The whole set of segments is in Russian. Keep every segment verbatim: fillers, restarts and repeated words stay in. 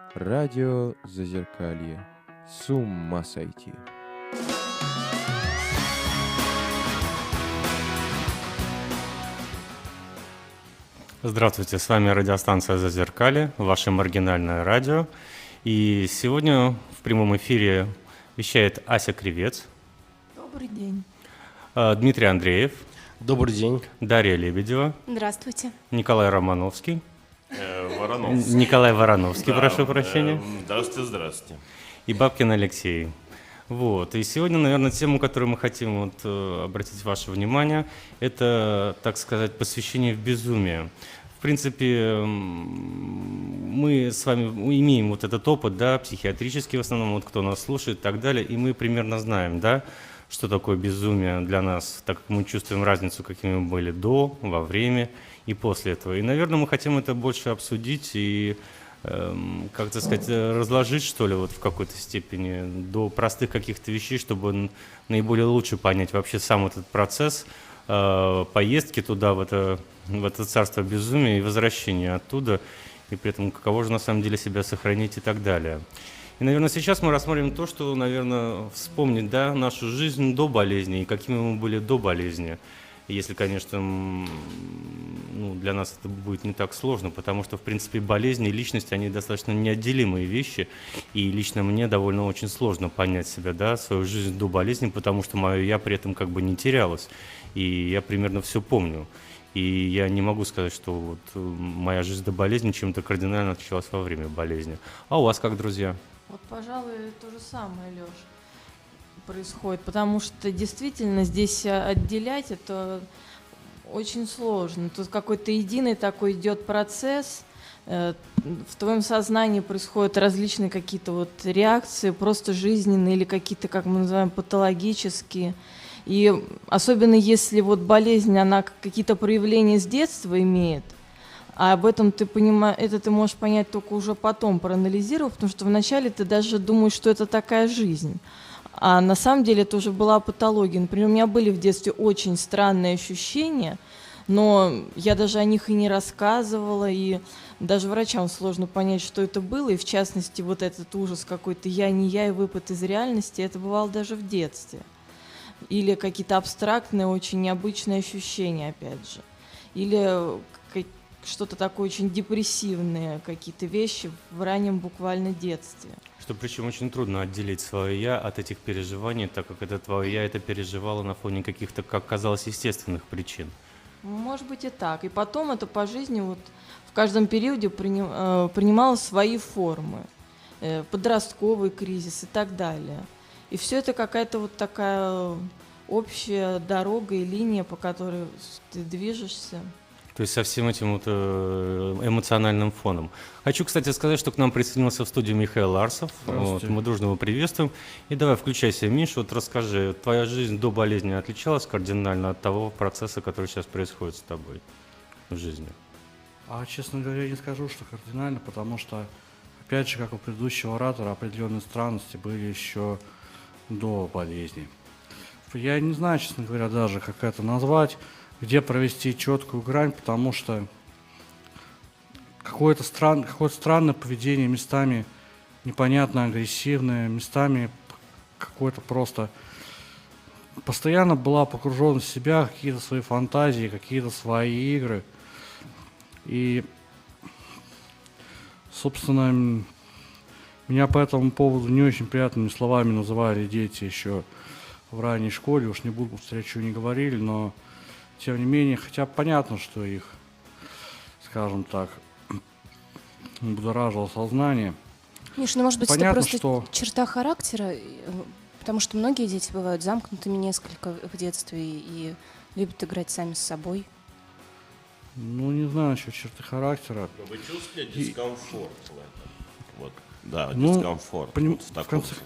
Радио Зазеркалье. С ума сойти. Здравствуйте, с вами радиостанция «Зазеркалье», ваше маргинальное радио. И сегодня в прямом эфире вещает Ася Кривец. Добрый день. Дмитрий Андреев. Добрый день. Дарья Лебедева. Здравствуйте. Николай Романовский. Э, Вороновский. Николай Вороновский, Да, прошу прощения. э, Здравствуйте, здравствуйте. И Бабкин Алексей. Вот. И сегодня, наверное, тему, которую мы хотим вот, э, обратить ваше внимание, это, так сказать, посвящение в безумие. В принципе, мы с вами имеем вот этот опыт, да, психиатрический в основном, вот кто нас слушает и так далее, и мы примерно знаем, да, что такое безумие для нас, так как мы чувствуем разницу, какими мы были до, во время и после этого. И, наверное, мы хотим это больше обсудить и, эм, как так сказать, разложить, что ли, вот в какой-то степени до простых каких-то вещей, чтобы наиболее лучше понять вообще сам этот процесс э, поездки туда, в это, в это царство безумия и возвращения оттуда, и при этом каково же на самом деле себя сохранить и так далее. И, наверное, сейчас мы рассмотрим то, что, наверное, вспомнить, да, нашу жизнь до болезни и какими мы были до болезни. Если, конечно, ну, для нас это будет не так сложно, потому что, в принципе, болезни и личность, они достаточно неотделимые вещи, и лично мне довольно очень сложно понять себя, да, свою жизнь до болезни, потому что мое «я» при этом как бы не терялось, и я примерно все помню. И я не могу сказать, что вот моя жизнь до болезни чем-то кардинально отличалась во время болезни. А у вас как, друзья? Вот, пожалуй, то же самое, Лёш, происходит, потому что действительно здесь отделять это очень сложно. Тут какой-то единый такой идет процесс, в твоем сознании происходят различные какие-то вот реакции, просто жизненные или какие-то, как мы называем, патологические. И особенно если вот болезнь, она какие-то проявления с детства имеет, а об этом ты понимаешь, это ты можешь понять только уже потом, проанализировав, потому что вначале ты даже думаешь, что это такая жизнь. А на самом деле это уже была патология. Например, у меня были в детстве очень странные ощущения, но я даже о них и не рассказывала, и даже врачам сложно понять, что это было. И в частности, вот этот ужас какой-то «я не я» и выпад из реальности, это бывало даже в детстве. Или какие-то абстрактные, очень необычные ощущения, опять же. Или что-то такое очень депрессивное, какие-то вещи в раннем буквально детстве. Что причем очень трудно отделить свое «я» от этих переживаний, так как это твое «я» это переживало на фоне каких-то, как казалось, естественных причин. Может быть и так. И потом это по жизни вот в каждом периоде приним, э, принимало свои формы. Э, подростковый кризис и так далее. И все это какая-то вот такая общая дорога и линия, по которой ты движешься. То есть со всем этим вот эмоциональным фоном. Хочу, кстати, сказать, что к нам присоединился в студию Михаил Арсов. Вот, мы дружно его приветствуем. И давай, включайся, Миш, вот расскажи, твоя жизнь до болезни отличалась кардинально от того процесса, который сейчас происходит с тобой в жизни? А, честно говоря, не скажу, что кардинально, потому что, опять же, как у предыдущего оратора, определенные странности были еще до болезни. Я не знаю, честно говоря, даже, как это назвать, где провести четкую грань, потому что какое-то, стран, какое-то странное поведение, местами непонятно агрессивное, местами какое-то просто... Постоянно была погружена в себя, какие-то свои фантазии, какие-то свои игры. И, собственно, меня по этому поводу не очень приятными словами называли дети еще в ранней школе. Уж не буду повторять, что не говорили, но... Тем не менее, хотя понятно, что их, скажем так, будоражило сознание. Миш, ну может быть понятно, это просто что... черта характера, потому что многие дети бывают замкнутыми несколько в детстве и любят играть сами с собой. Ну, не знаю, насчет черты характера. Но вы чувствуете дискомфорт в этом? Вот, да, Ну, дискомфорт. поним... Вот в в таком конце...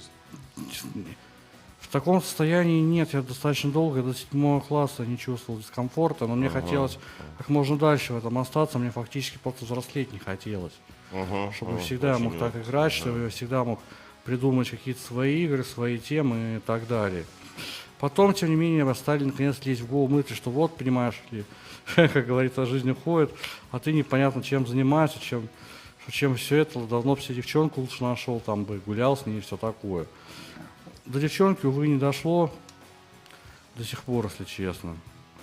В таком состоянии нет, я достаточно долго, до седьмого класса не чувствовал дискомфорта, но мне Ага. хотелось как можно дальше в этом остаться, мне фактически просто взрослеть не хотелось. Ага, Чтобы ага, всегда я очень мог так вот, играть, ага. чтобы я всегда мог придумать какие-то свои игры, свои темы и так далее. Потом, тем не менее, стали наконец лезть в голову мысли, что вот, понимаешь ли, как говорится, жизнь уходит, а ты непонятно чем занимаешься, чем, что чем все это, давно бы себе девчонку лучше нашел, там бы гулял с ней и все такое. До девчонки, увы, не дошло до сих пор, если честно.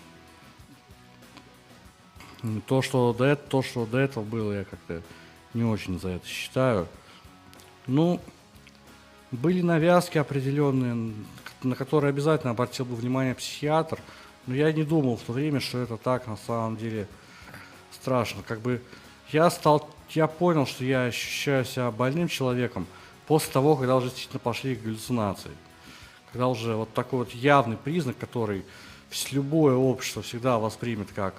То, что до, это, то, что до этого было, я как-то не очень за это считаю. Ну, были навязки определенные, на которые обязательно обратил бы внимание психиатр, но я не думал в то время, что это так на самом деле страшно. Как бы я стал, я понял, что я ощущаю себя больным человеком после того, когда уже действительно пошли галлюцинации. Когда уже вот такой вот явный признак, который любое общество всегда воспримет как...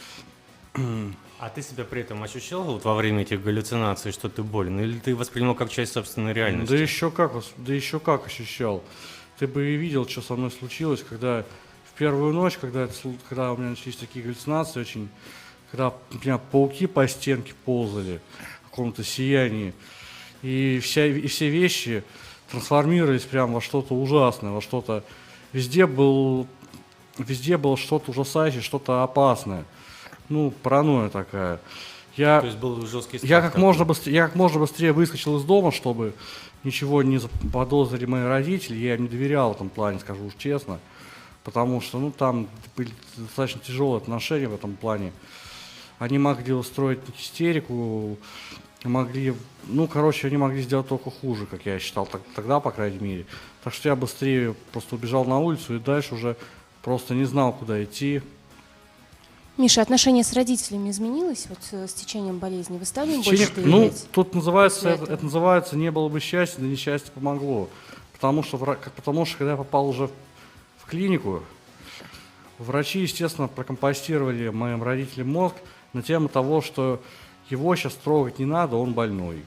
А ты себя при этом ощущал вот во время этих галлюцинаций, что ты болен? Или ты воспринял как часть собственной реальности? Да еще как, да еще как ощущал. Ты бы и видел, что со мной случилось, когда в первую ночь, когда, это, когда у меня начались такие галлюцинации, очень, когда у меня пауки по стенке ползали в каком-то сиянии, и, вся, и все вещи трансформировались прямо во что-то ужасное, во что-то... Везде, был, везде было что-то ужасающее, что-то опасное. Ну, паранойя такая. Я, То есть был жесткий страх? я, как такой? можно быстрее, я как можно быстрее выскочил из дома, чтобы ничего не заподозрили мои родители. Я им не доверял в этом плане, скажу уж честно. Потому что, ну, там были достаточно тяжелые отношения в этом плане. Они могли устроить истерику, могли, ну, короче, они могли сделать только хуже, как я считал так, тогда, по крайней мере. Так что я быстрее просто убежал на улицу и дальше уже просто не знал, куда идти. Миша, отношение с родителями изменилось вот с течением болезни? Вы стали им больше Через- ну, доверять? тут называется, после это, этого? это называется «не было бы счастья, да несчастье помогло». Потому что, вра- как- потому что когда я попал уже в, в клинику, врачи, естественно, прокомпостировали моим родителям мозг на тему того, что его сейчас трогать не надо, он больной.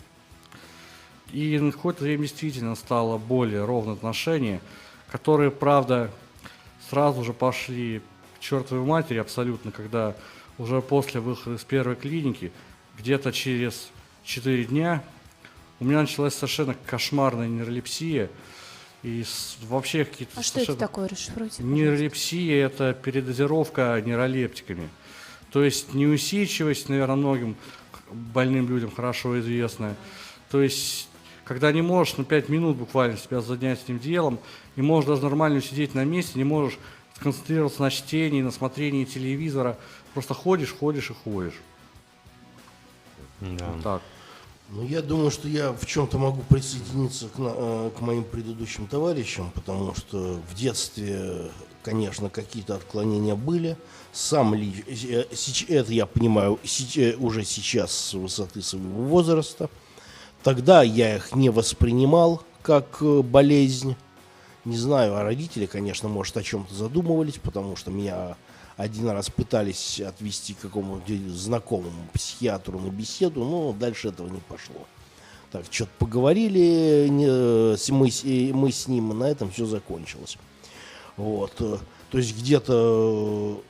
И на какое-то время действительно стало более ровное отношение, которые, правда, сразу же пошли к чертовой матери абсолютно, когда уже после выхода из первой клиники, где-то через четыре дня, у меня началась совершенно кошмарная нейролепсия. И с- вообще какие-то А что это совершенно- такое? Расшифруйте, пожалуйста. Нейролепсия – это передозировка нейролептиками. То есть неусидчивость, наверное, многим больным людям хорошо известная. То есть, когда не можешь на пять минут буквально себя занять этим делом, не можешь даже нормально сидеть на месте, не можешь сконцентрироваться на чтении, на смотрении телевизора, просто ходишь, ходишь и ходишь. Да. Вот так. Ну, я думаю, что я в чем-то могу присоединиться к, на- э, к моим предыдущим товарищам, потому что в детстве, конечно, какие-то отклонения были. Сам ли, э, сеч- это я понимаю сеч- э, уже сейчас с высоты своего возраста. Тогда я их не воспринимал как э, болезнь. Не знаю, а родители, конечно, может, о чем-то задумывались, потому что меня один раз пытались отвезти к какому-то знакомому психиатру на беседу, но дальше этого не пошло. Так, что-то поговорили, не- с- мы, с- и мы с ним, и на этом все закончилось. Вот. э, То есть где-то,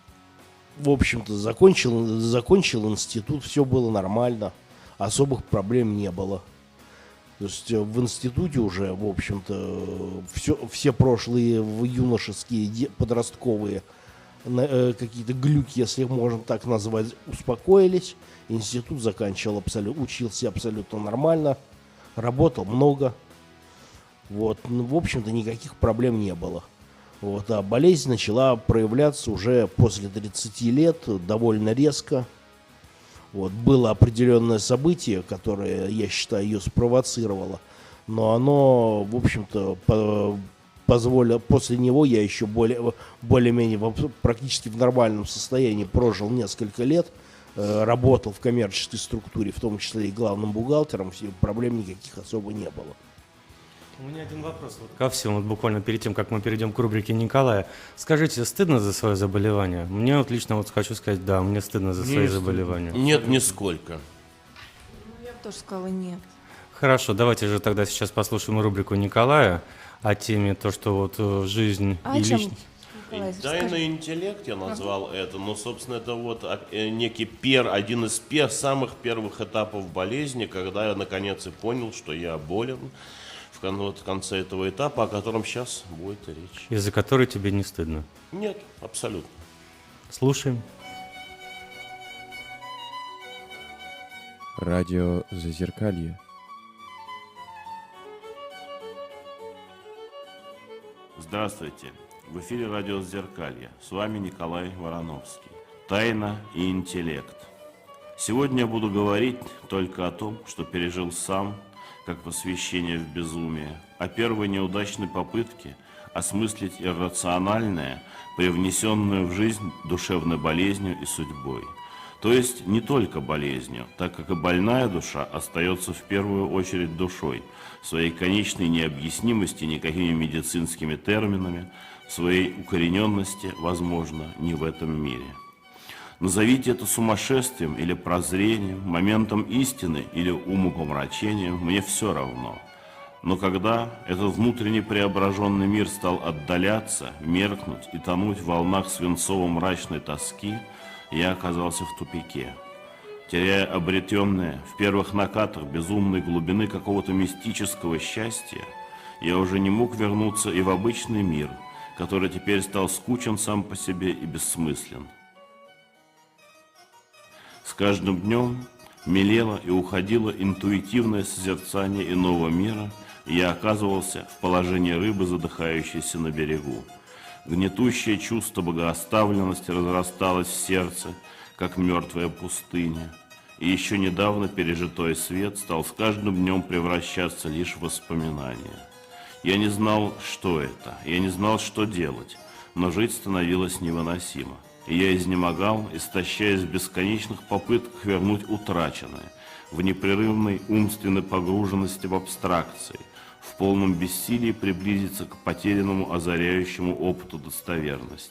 э, в общем-то, закончил, закончил институт, все было нормально, особых проблем не было. То есть э, в институте уже, в общем-то, все, все прошлые в юношеские, де- подростковые на- э, какие-то глюки, если их можно так назвать, успокоились. Институт заканчивал абсолютно, учился абсолютно нормально, работал много. Вот, ну, в общем-то, никаких проблем не было. Вот, а болезнь начала проявляться уже после тридцати лет, довольно резко. Вот, было определенное событие, которое, я считаю, ее спровоцировало, но оно, в общем-то, по- позволило, после него я еще более, более-менее в- практически в нормальном состоянии прожил несколько лет, э, работал в коммерческой структуре, в том числе и главным бухгалтером, все, проблем никаких особо не было. У меня один вопрос вот ко всем, вот буквально перед тем, как мы перейдем к рубрике Николая. Скажите, стыдно за свое заболевание? Мне вот лично вот хочу сказать, да, мне стыдно за Мне свои стыдно. заболевания. Нет, нисколько. Ну, я бы тоже сказала нет. Хорошо, давайте же тогда сейчас послушаем рубрику Николая о теме то, что вот э, жизнь А и о чем, личность. Николай, Тайный расскажи. интеллект я назвал это, но, собственно, это вот а, э, некий пер, один из пер, самых первых этапов болезни, когда я наконец и понял, что я болен, в, кон- вот в конце этого этапа, о котором сейчас будет речь. Из-за которой тебе не стыдно. Нет, абсолютно. Слушаем. Радио Зазеркалье. Здравствуйте! В эфире радио «Зазеркалье». С вами Николай Вороновский. Тайна и интеллект. Сегодня я буду говорить только о том, что пережил сам, как посвящение в безумие, о первой неудачной попытке осмыслить иррациональное, привнесенную в жизнь душевной болезнью и судьбой. То есть не только болезнью, так как и больная душа остается в первую очередь душой, в своей конечной необъяснимости никакими медицинскими терминами, в своей укорененности, возможно, не в этом мире. Назовите это сумасшествием или прозрением, моментом истины или умопомрачением, мне все равно. Но когда этот внутренне преображенный мир стал отдаляться, меркнуть и тонуть в волнах свинцово-мрачной тоски, я оказался в тупике. Теряя обретенное в первых накатах безумной глубины какого-то мистического счастья, я уже не мог вернуться и в обычный мир, который теперь стал скучен сам по себе и бессмыслен. С каждым днем мелело и уходило интуитивное созерцание иного мира, и я оказывался в положении рыбы, задыхающейся на берегу. Гнетущее чувство богооставленности разрасталось в сердце, как мертвая пустыня, и еще недавно пережитой свет стал с каждым днем превращаться лишь в воспоминания. Я не знал, что это, я не знал, что делать, но жить становилось невыносимо. И я изнемогал, истощаясь в бесконечных попытках вернуть утраченное, в непрерывной умственной погруженности в абстракции, в полном бессилии приблизиться к потерянному озаряющему опыту достоверности.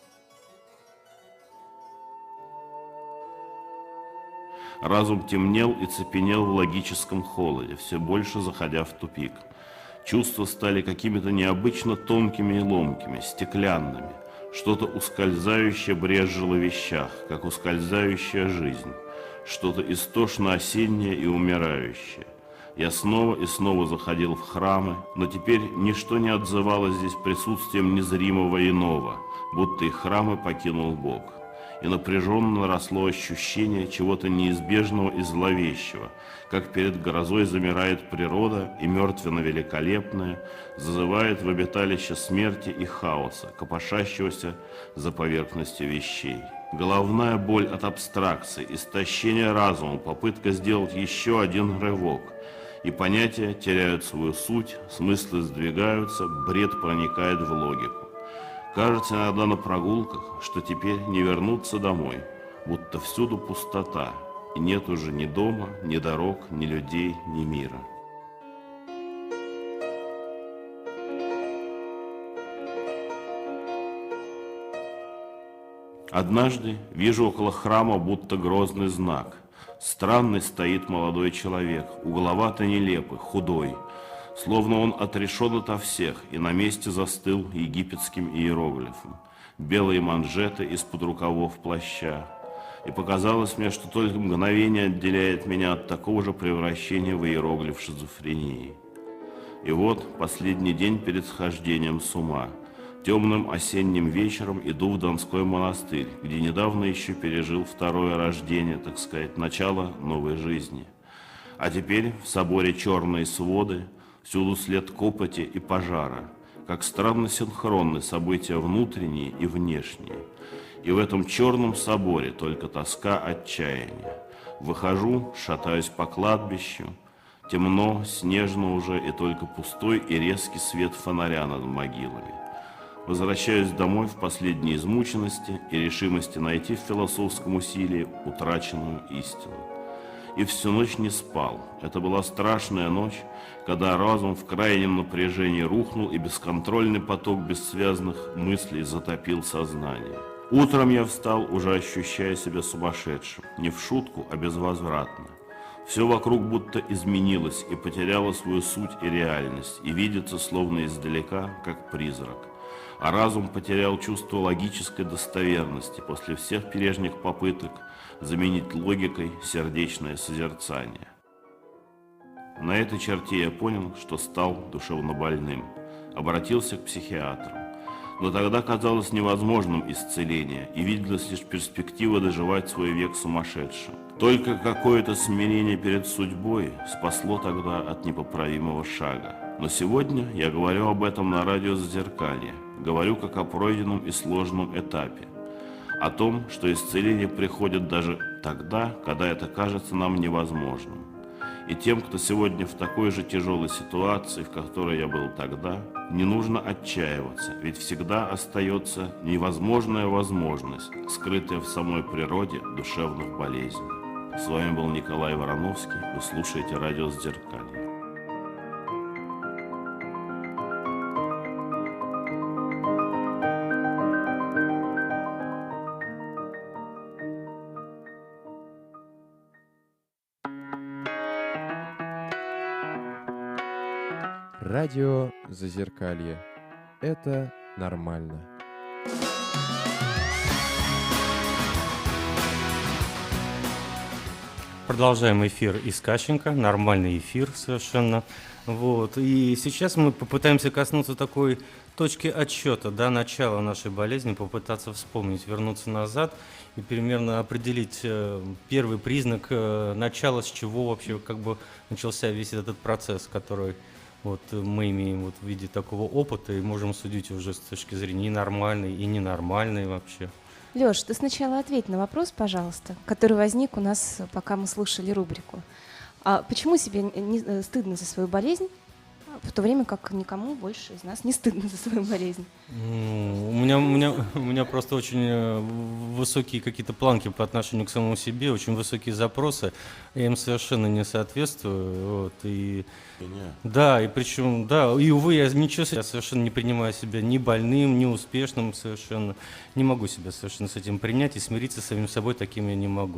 Разум темнел и цепенел в логическом холоде, все больше заходя в тупик. Чувства стали какими-то необычно тонкими и ломкими, стеклянными. Что-то ускользающее брезжило в вещах, как ускользающая жизнь. Что-то истошно осеннее и умирающее. Я снова и снова заходил в храмы, но теперь ничто не отзывалось здесь присутствием незримого иного, будто и храмы покинул Бог. И напряженно росло ощущение чего-то неизбежного и зловещего, как перед грозой замирает природа и мертвенно-великолепное зазывает в обиталище смерти и хаоса, копошащегося за поверхностью вещей. Головная боль от абстракции, истощение разума, попытка сделать еще один рывок, и понятия теряют свою суть, смыслы сдвигаются, бред проникает в логику. Кажется иногда на прогулках, что теперь не вернуться домой, будто всюду пустота, и нет уже ни дома, ни дорог, ни людей, ни мира. Однажды вижу около храма будто грозный знак. Странный стоит молодой человек, угловато нелепый, худой, словно он отрешен ото всех и на месте застыл египетским иероглифом. Белые манжеты из-под рукавов плаща. И показалось мне, что только мгновение отделяет меня от такого же превращения в иероглиф шизофрении. И вот последний день перед схождением с ума. Темным осенним вечером иду в Донской монастырь, где недавно еще пережил второе рождение, так сказать, начало новой жизни. А теперь в соборе черные своды, всюду след копоти и пожара, как странно синхронны события внутренние и внешние. И в этом черном соборе только тоска отчаяния. Выхожу, шатаюсь по кладбищу, темно, снежно уже, и только пустой и резкий свет фонаря над могилами. Возвращаюсь домой в последней измученности и решимости найти в философском усилии утраченную истину. И всю ночь не спал. Это была страшная ночь, когда разум в крайнем напряжении рухнул, и бесконтрольный поток бессвязных мыслей затопил сознание. Утром я встал, уже ощущая себя сумасшедшим. Не в шутку, а безвозвратно. Все вокруг будто изменилось и потеряло свою суть и реальность, и видится словно издалека, как призрак. А разум потерял чувство логической достоверности после всех прежних попыток заменить логикой сердечное созерцание. На этой черте я понял, что стал душевнобольным. Обратился к психиатру. Но тогда казалось невозможным исцеление, и виделась лишь перспектива доживать свой век сумасшедшим. Только какое-то смирение перед судьбой спасло тогда от непоправимого шага. Но сегодня я говорю об этом на радио «Зазеркалье», говорю как о пройденном и сложном этапе, о том, что исцеление приходит даже тогда, когда это кажется нам невозможным. И тем, кто сегодня в такой же тяжелой ситуации, в которой я был тогда, не нужно отчаиваться, ведь всегда остается невозможная возможность, скрытая в самой природе душевных болезней. С вами был Николай Вороновский, вы слушаете радио «Зазеркалье». Радио Зазеркалье. Это нормально. Продолжаем эфир из Кащенко, нормальный эфир совершенно. Вот. И сейчас мы попытаемся коснуться такой точки отсчета, да, начала нашей болезни, попытаться вспомнить, вернуться назад и примерно определить э, первый признак э, начала, с чего вообще как бы начался весь этот процесс, который вот мы имеем вот в виде такого опыта и можем судить уже с точки зрения и нормальной, и ненормальной вообще. Лёш, ты сначала ответь на вопрос, пожалуйста, который возник у нас, пока мы слушали рубрику. А почему себе не стыдно за свою болезнь, в то время как никому больше из нас не стыдно за свою болезнь? Ну, у меня, у меня, у меня просто очень высокие какие-то планки по отношению к самому себе, очень высокие запросы, я им совершенно не соответствую. Вот, и, да, и причем, да, и увы, я ничего, я совершенно не принимаю себя ни больным, ни успешным совершенно, не могу себя совершенно с этим принять и смириться с самим собой таким я не могу.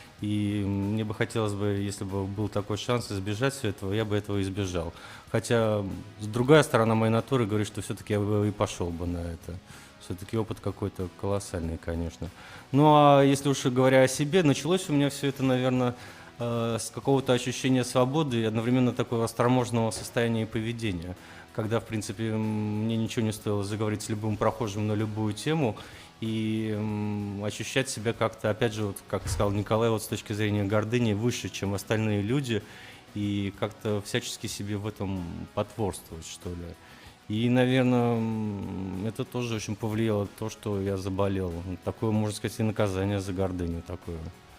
И мне бы хотелось бы, если бы был такой шанс избежать всего этого, я бы этого избежал. Хотя другая сторона моей натуры говорит, что все-таки я бы и пошел бы на это. Все-таки опыт какой-то колоссальный, конечно. Ну а если уж говоря о себе, началось у меня все это, наверное, с какого-то ощущения свободы и одновременно такого осторожного состояния и поведения. Когда, в принципе, мне ничего не стоило заговорить с любым прохожим на любую тему, и м, ощущать себя как-то, опять же, вот, как сказал Николай, вот с точки зрения гордыни, выше, чем остальные люди, и как-то всячески себе в этом потворствовать, что ли. И, наверное, м, это тоже очень повлияло то, что я заболел. Такое, можно сказать, и наказание за гордыню такое.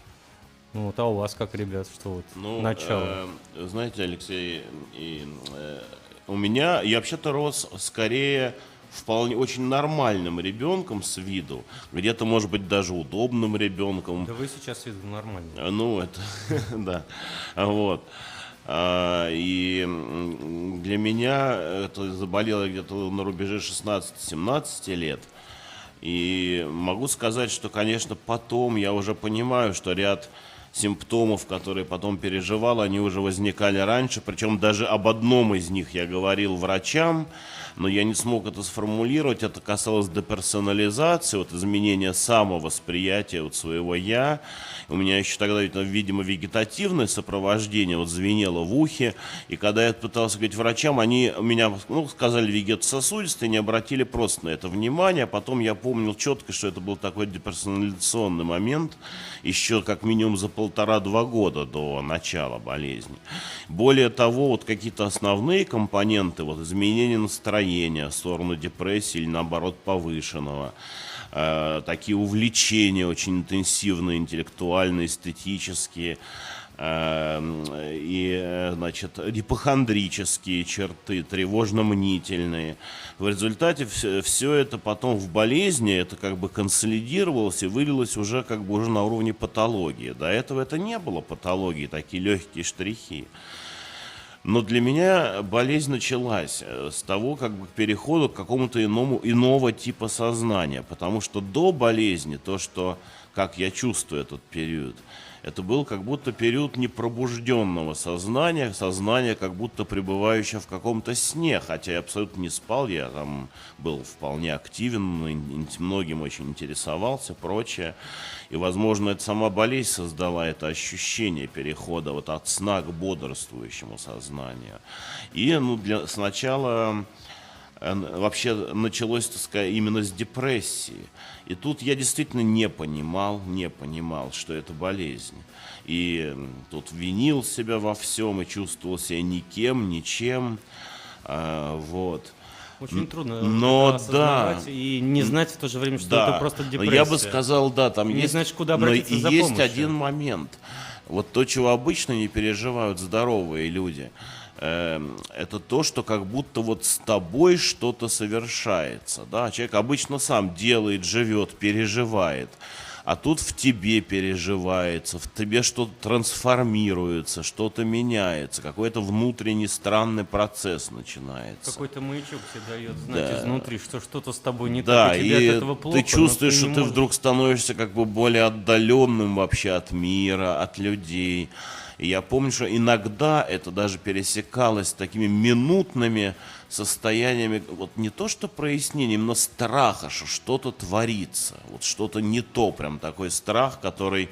Ну, вот, а у вас как, ребят, что вот ну, начало? Э, знаете, Алексей, и, э, у меня, я вообще-то рос скорее вполне очень нормальным ребенком с виду, где-то, может быть, даже удобным ребенком. Да вы сейчас с виду нормальный. Ну, это, да, вот. И для меня это заболело где-то на рубеже шестнадцати-семнадцати лет. И могу сказать, что, конечно, потом я уже понимаю, что ряд симптомов, которые потом переживал, они уже возникали раньше. Причем даже об одном из них я говорил врачам, но я не смог это сформулировать. Это касалось деперсонализации, вот изменения самовосприятия вот своего «я». У меня еще тогда, видимо, вегетативное сопровождение вот звенело в ухе. И когда я пытался говорить врачам, они меня, ну, сказали вегетососудистый, не обратили просто на это внимание. Потом я помнил четко, что это был такой деперсонализационный момент, еще как минимум за полтора-два года до начала болезни. Более того, вот какие-то основные компоненты, вот изменения настроения в сторону депрессии или наоборот повышенного, э, такие увлечения очень интенсивные, интеллектуальные, эстетические, э, и, значит, ипохондрические черты, тревожно-мнительные. В результате все, все это потом в болезни, это как бы консолидировалось и вылилось уже как бы уже на уровне патологии. До этого это не было патологии, такие легкие штрихи. Но для меня болезнь началась с того, как бы, перехода к какому-то иному, иного типа сознания. Потому что до болезни, то, что, как я чувствую этот период, это был как будто период непробужденного сознания, сознание как будто пребывающее в каком-то сне, хотя я абсолютно не спал, я там был вполне активен, многим очень интересовался, прочее. И, возможно, это сама болезнь создала это ощущение перехода вот от сна к бодрствующему сознанию. И ну, для, сначала э, вообще началось, так сказать, именно с депрессии. И тут я действительно не понимал, не понимал, что это болезнь. И тут винил себя во всем и чувствовал себя никем, ничем. А, вот. Очень трудно Но это осознавать да. и не знать в то же время, что Да, это просто но депрессия. я бы сказал, да, там Не есть, знаешь, куда но обратиться и за есть помощью. один момент. Вот то, чего обычно не переживают здоровые люди, эм, это то, что как будто вот с тобой что-то совершается. Да? Человек обычно сам делает, живет, переживает. А тут в тебе переживается, в тебе что-то трансформируется, что-то меняется, какой-то внутренний странный процесс начинается. Какой-то маячок тебе дает знать Да. изнутри, что что-то с тобой не Да, так, и тебе и от этого плохо. ты чувствуешь, но что не ты можешь. вдруг становишься как бы более отдаленным вообще от мира, от людей. И я помню, что иногда это даже пересекалось с такими минутными состояниями, вот не то что прояснением, но страха, что что-то творится, вот что-то не то, прям такой страх, который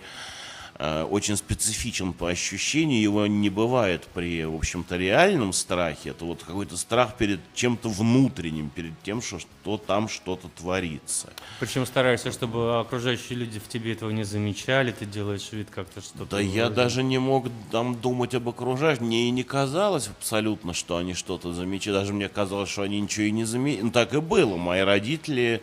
э, очень специфичен по ощущению, его не бывает при, в общем-то, реальном страхе, это вот какой-то страх перед чем-то внутренним, перед тем, что, что там что-то творится. Причем стараешься, чтобы окружающие люди в тебе этого не замечали, ты делаешь вид как-то что-то. Да я вроде- даже не мог там думать об окружающих. Мне и не казалось абсолютно, что они что-то замечают. Даже мне казалось, что они ничего и не заметили. Ну, так и было. Мои родители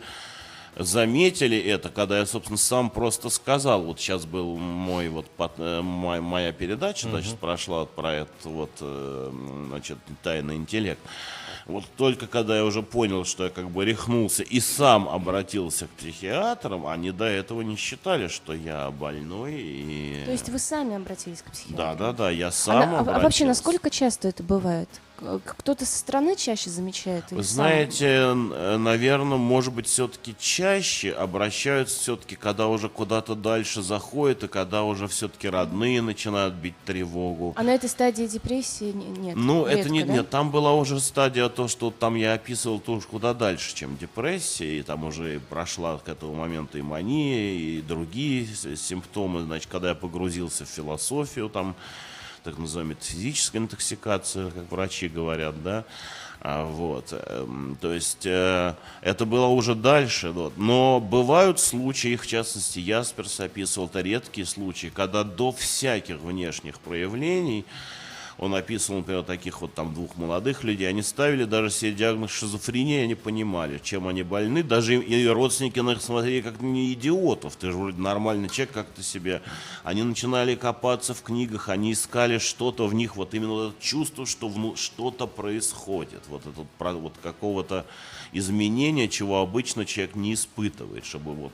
заметили это, когда я, собственно, сам просто сказал. Вот сейчас был мой вот под- э, моя, моя передача, значит, прошла про это вот, э, значит, тайный интеллект. Вот только когда я уже понял, что я как бы рехнулся и сам обратился к психиатрам, они до этого не считали, что я больной. И... То есть вы сами обратились к психиатру? Да, да, да, я А, сам на- а обратился. вообще, насколько часто это бывает? К- Кто-то со стороны чаще замечает? или Вы сам? знаете, наверное, может быть, все-таки чаще обращаются все-таки, когда уже куда-то дальше заходят, и когда уже все-таки родные начинают бить тревогу. А на этой стадии депрессии не- нет? Ну, это редко, не, да? нет, там была уже стадия, то, что там я описывал, то уж куда дальше, чем депрессия, и там уже и прошла к этому моменту и мания, и другие с- симптомы, значит, когда я погрузился в философию, там, так называемая физическая интоксикация, как врачи говорят, да, а, вот, эм, то есть э, это было уже дальше, вот. Но бывают случаи, в частности, Ясперс описывал, это редкие случаи, когда до всяких внешних проявлений, он описывал, например, таких вот там двух молодых людей, они ставили даже себе диагноз шизофрения, они понимали, чем они больны, даже и и родственники на них смотрели как на идиотов, ты же вроде нормальный человек, как ты себе. Они начинали копаться в книгах, они искали что-то в них, вот именно вот это чувство, что вну- что-то происходит, вот это вот, про- вот какого-то изменения, чего обычно человек не испытывает, чтобы вот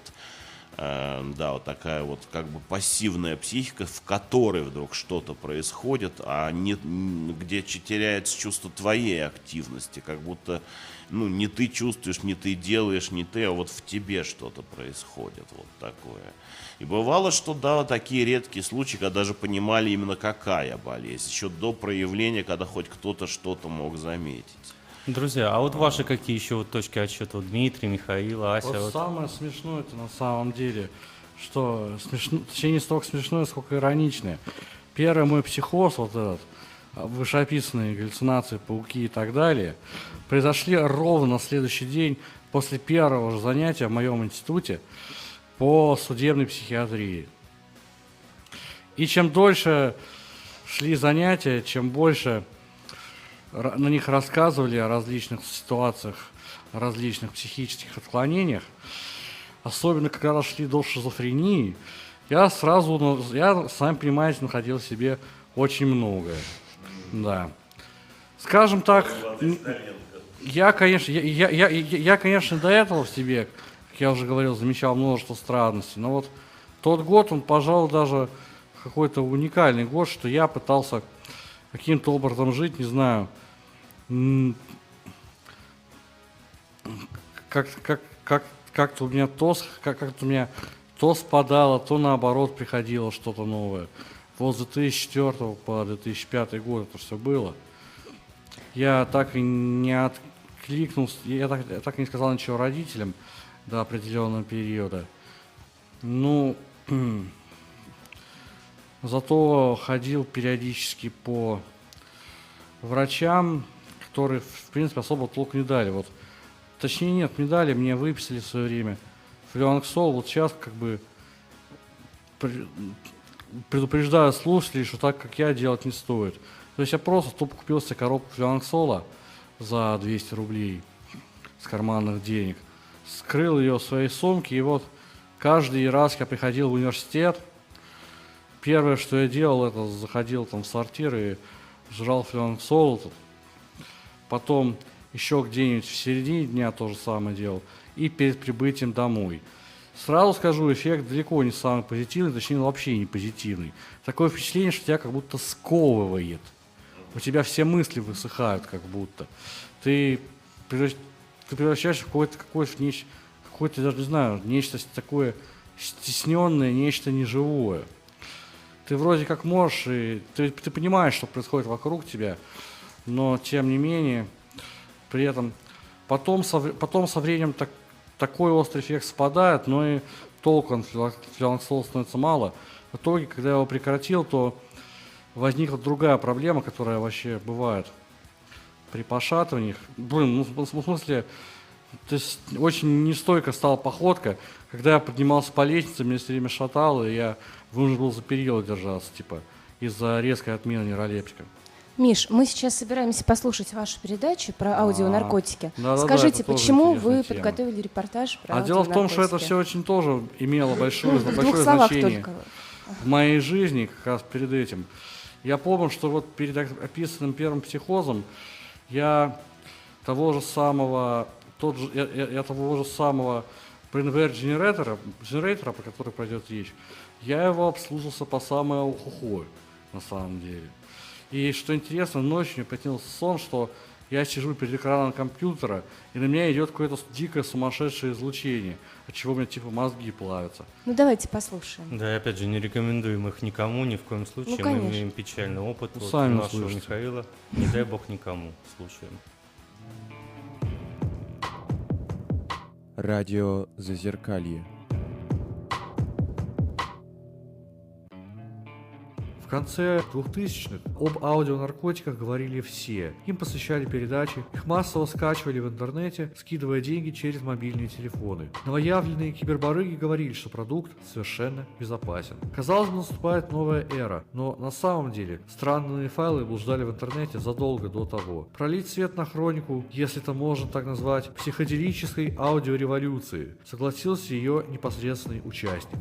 Э, да, вот такая вот как бы пассивная психика, в которой вдруг что-то происходит, а не, м, где ч- теряется чувство твоей активности, как будто ну, не ты чувствуешь, не ты делаешь, не ты, а вот в тебе что-то происходит, вот такое. И бывало, что да, такие редкие случаи, когда даже понимали именно какая болезнь, еще до проявления, когда хоть кто-то что-то мог заметить. Друзья, а вот ваши какие еще вот точки отсчета? Вот Дмитрий, Михаил, Ася. Вот вот. самое смешное это на самом деле, что смешно, точнее не столько смешное, сколько ироничное. Первый мой психоз, вот этот, а, вышеописанные галлюцинации, пауки и так далее, произошли ровно на следующий день после первого же занятия в моем институте по судебной психиатрии. И чем дольше шли занятия, чем больше ра- на них рассказывали о различных ситуациях, о различных психических отклонениях, особенно когда шли до шизофрении, я сразу, ну, я, сами понимаете, находил в себе очень многое. Да. Скажем так, н- я, конечно, я, я, я, я, я, конечно, до этого в себе, как я уже говорил, замечал множество странностей, но вот тот год, он, пожалуй, даже какой-то уникальный год, что я пытался каким-то образом жить, не знаю, м, как, как, как, как-то у меня то, с- как, как-то у меня то спадало, то наоборот приходило что-то новое. Вот с две тысячи четвёртого по две тысячи пятый год это все было. Я так и не откликнулся, я так, я так и не сказал ничего родителям до определенного периода. Ну, зато ходил периодически по врачам, которые, в принципе, особо толк не дали. Вот. Точнее, нет, медали мне выписали в свое время. Флюанксол, вот сейчас как бы предупреждаю слушателей, что так, как я, делать не стоит. То есть я просто тупо купил себе коробку флюанксола за двести рублей с карманных денег, скрыл ее в своей сумке, и вот каждый раз я приходил в университет, первое, что я делал, это заходил там в сортир и жрал флюанксол. Потом еще где-нибудь в середине дня то же самое делал. И перед прибытием домой. Сразу скажу, эффект далеко не самый позитивный, точнее вообще не позитивный. Такое впечатление, что тебя как будто сковывает. У тебя все мысли высыхают как будто. Ты, ты превращаешься в какое-то, какое-то, нечто, какое-то, даже не знаю, нечто такое стесненное, нечто неживое. Ты вроде как можешь, и ты, ты понимаешь, что происходит вокруг тебя, но тем не менее, при этом потом со, потом со временем так, такой острый эффект спадает, но и толку от флюанксола становится мало. В итоге, когда я его прекратил, то возникла другая проблема, которая вообще бывает при пошатываниях. Блин, ну в смысле, то есть очень нестойко стала походка. Когда я поднимался по лестнице, меня все время шатало, и я вынужден был за перила держаться, типа, из-за резкой отмены нейролептика. Миш, мы сейчас собираемся послушать вашу передачу про аудионаркотики. Да, да, Скажите, да, почему вы тема. подготовили репортаж про А дело в том, что это все очень тоже имело большое, в большое двух словах значение только. в моей жизни, как раз перед этим. Я помню, что вот перед описанным первым психозом я того же самого, тот же, я, я, я того же самого брейнвейр-генератора, генератора, про который пройдет речь, я его обслужился по самое ухухой, на самом деле. И что интересно, ночью мне приснился сон, что я сижу перед экраном компьютера, и на меня идет какое-то дикое сумасшедшее излучение, от чего у меня типа мозги плавятся. Ну давайте послушаем. Да, и опять же, не рекомендуем их никому, ни в коем случае. Ну, Мы конечно. имеем печальный опыт Ну, вот, сами нашего услышите. Михаила. Не дай бог никому. Слушаем. Радио Зазеркалье. В конце двухтысячных об аудионаркотиках говорили все. Им посвящали передачи, их массово скачивали в интернете, скидывая деньги через мобильные телефоны. Новоявленные кибербарыги говорили, что продукт совершенно безопасен. Казалось бы, наступает новая эра, но на самом деле странные файлы блуждали в интернете задолго до того. Пролить свет на хронику, если это можно так назвать, психоделической аудиореволюции, согласился ее непосредственный участник.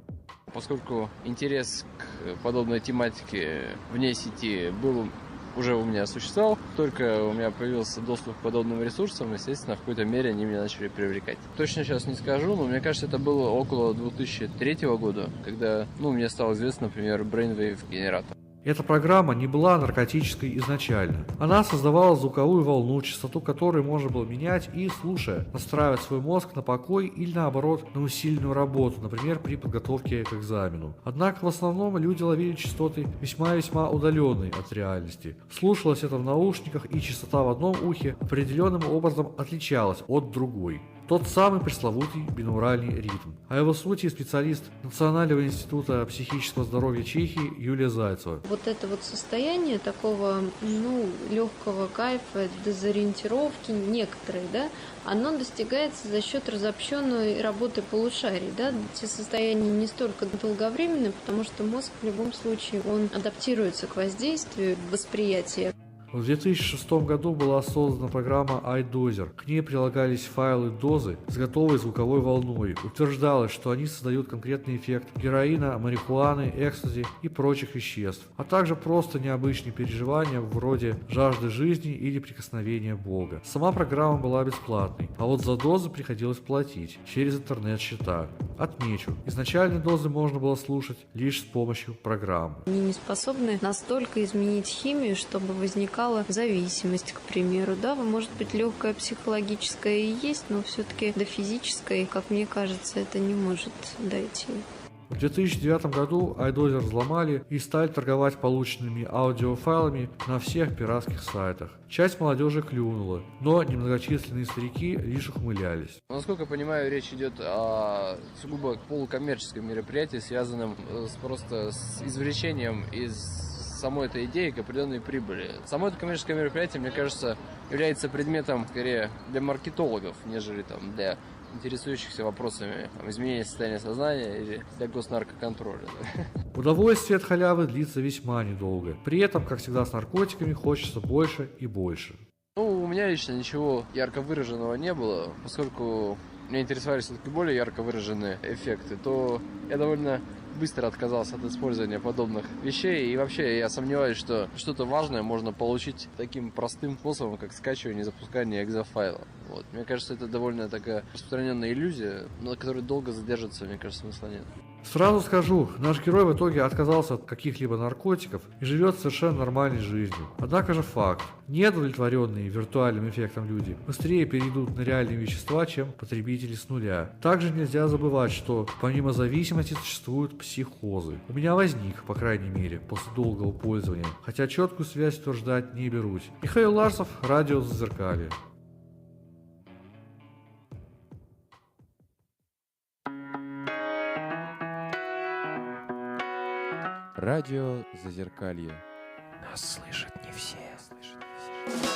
Поскольку интерес к подобной тематике вне сети был, уже у меня существовал, только у меня появился доступ к подобным ресурсам, естественно, в какой-то мере они меня начали привлекать. Точно сейчас не скажу, но мне кажется, это было около две тысячи третьего года, когда, ну, мне стал известен, например, Brainwave генератор. Эта программа не была наркотической изначально. Она создавала звуковую волну, частоту которой можно было менять и, слушая, настраивать свой мозг на покой или наоборот на усиленную работу, например, при подготовке к экзамену. Однако в основном люди ловили частоты весьма-весьма удаленные от реальности. Слушалось это в наушниках, и частота в одном ухе определенным образом отличалась от другой. Тот самый пресловутый бинуральный ритм. О его сути специалист Национального института психического здоровья Чехии Юлия Зайцева. Вот это вот состояние такого, ну, легкого кайфа, дезориентировки некоторые, да, оно достигается за счет разобщенной работы полушарий, да. Эти состояния не столько долговременные, потому что мозг в любом случае, он адаптируется к воздействию, восприятия. В две тысячи шестом году была создана программа iDozer. К ней прилагались файлы дозы с готовой звуковой волной. Утверждалось, что они создают конкретный эффект героина, марихуаны, экстази и прочих веществ, а также просто необычные переживания вроде жажды жизни или прикосновения Бога. Сама программа была бесплатной, а вот за дозы приходилось платить через интернет-счета. Отмечу, изначальные дозы можно было слушать лишь с помощью программы. Они не способны настолько изменить химию, чтобы возникала зависимость, к примеру, да, может быть, легкая психологическая и есть, но все-таки до физической, как мне кажется, это не может дойти. В две тысячи девятом году iDozer взломали и стали торговать полученными аудиофайлами на всех пиратских сайтах. Часть молодежи клюнула, но немногочисленные старики лишь ухмылялись. Насколько я понимаю, речь идет о сугубо полукоммерческом мероприятии, связанном с, просто с извлечением из самой этой идеи к определенной прибыли. Само это коммерческое мероприятие, мне кажется, является предметом скорее для маркетологов, нежели там для интересующихся вопросами там, изменения состояния сознания или для госнаркоконтроля. Да. Удовольствие от халявы длится весьма недолго. При этом, как всегда с наркотиками, хочется больше и больше. Ну, у меня лично ничего ярко выраженного не было, поскольку меня интересовали все-таки более ярко выраженные эффекты, то я довольно быстро отказался от использования подобных вещей. И вообще я сомневаюсь, что что-то важное можно получить таким простым способом, как скачивание и запускание экзофайла. Вот. Мне кажется, это довольно такая распространенная иллюзия, на которой долго задержаться, мне кажется, смысла нет. Сразу скажу, наш герой в итоге отказался от каких-либо наркотиков и живет совершенно нормальной жизнью. Однако же факт. Неудовлетворенные виртуальным эффектом люди быстрее перейдут на реальные вещества, чем потребители с нуля. Также нельзя забывать, что помимо зависимости существуют психозы. У меня возник, по крайней мере, после долгого пользования, хотя четкую связь утверждать не берусь. Михаил Ларсов, радио Зазеркалье. Радио Зазеркалье. Нас слышат не все. Слышат не все.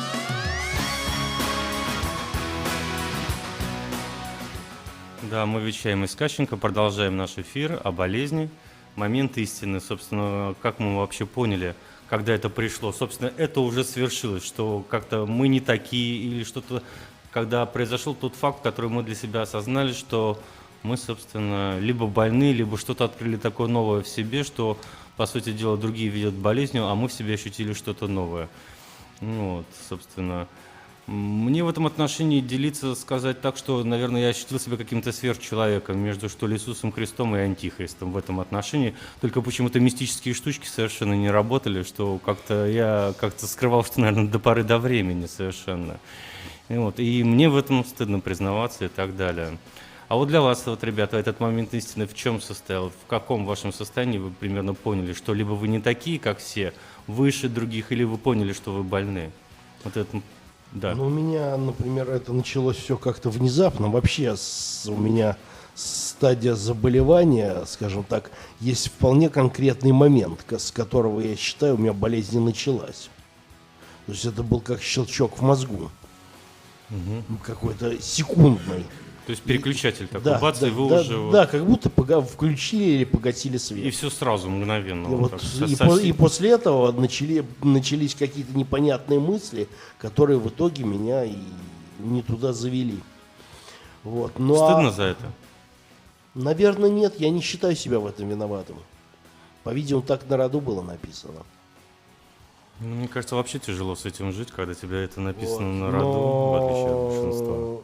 Да, мы вещаем из Кащенко, продолжаем наш эфир о болезни. Момент истины, собственно, как мы вообще поняли, когда это пришло. Собственно, это уже свершилось, что как-то мы не такие или что-то, когда произошел тот факт, который мы для себя осознали, что мы, собственно, либо больны, либо что-то открыли такое новое в себе, что, по сути дела, другие видят болезнью, а мы в себе ощутили что-то новое. Ну, вот, собственно, мне в этом отношении делиться, сказать так, что, наверное, я ощутил себя каким-то сверхчеловеком между, что ли, Иисусом Христом и Антихристом в этом отношении. Только почему-то мистические штучки совершенно не работали, что как-то я как-то скрывал, что, наверное, до поры до времени совершенно. И, вот, и мне в этом стыдно признаваться и так далее. А вот для вас, вот, ребята, этот момент истины в чем состоял? В каком вашем состоянии вы примерно поняли, что либо вы не такие, как все, выше других, или вы поняли, что вы больны? Вот это, да. Ну, у меня, например, это началось все как-то внезапно. Вообще с, у меня стадия заболевания, скажем так, есть вполне конкретный момент, с которого, я считаю, у меня болезнь началась. То есть это был как щелчок в мозгу. Угу. Какой-то секундный. То есть переключатель такой, да, бац, да, и вы да, уже... Да, как будто пога- включили или погасили свет. И все сразу, мгновенно. И, вот вот, так, и, совсем... по, и после этого начали, начались какие-то непонятные мысли, которые в итоге меня и не туда завели. Вот. Ну, Стыдно а, за это? Наверное, нет, я не считаю себя в этом виноватым. По-видимому, так на роду было написано. Ну, мне кажется, вообще тяжело с этим жить, когда тебе это написано Вот. на роду, Но... в отличие от большинства.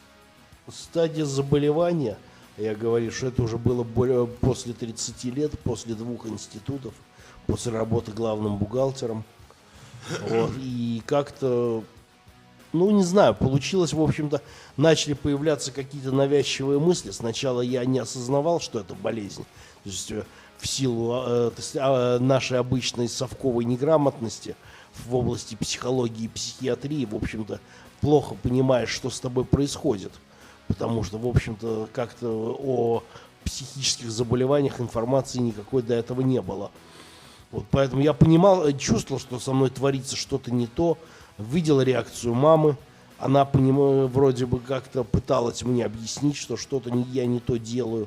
Стадия заболевания, я говорю, что это уже было более, после тридцати лет, после двух институтов, после работы главным бухгалтером. Вот, и как-то, ну не знаю, получилось, в общем-то, начали появляться какие-то навязчивые мысли. Сначала я не осознавал, что это болезнь. То есть в силу э, то есть, э, нашей обычной совковой неграмотности в области психологии и психиатрии, в общем-то, плохо понимаешь, что с тобой происходит. Потому что, в общем-то, как-то о психических заболеваниях информации никакой до этого не было. Вот поэтому я понимал, чувствовал, что со мной творится что-то не то. Видел реакцию мамы. Она, понимаю, вроде бы как-то пыталась мне объяснить, что что-то не, я не то делаю.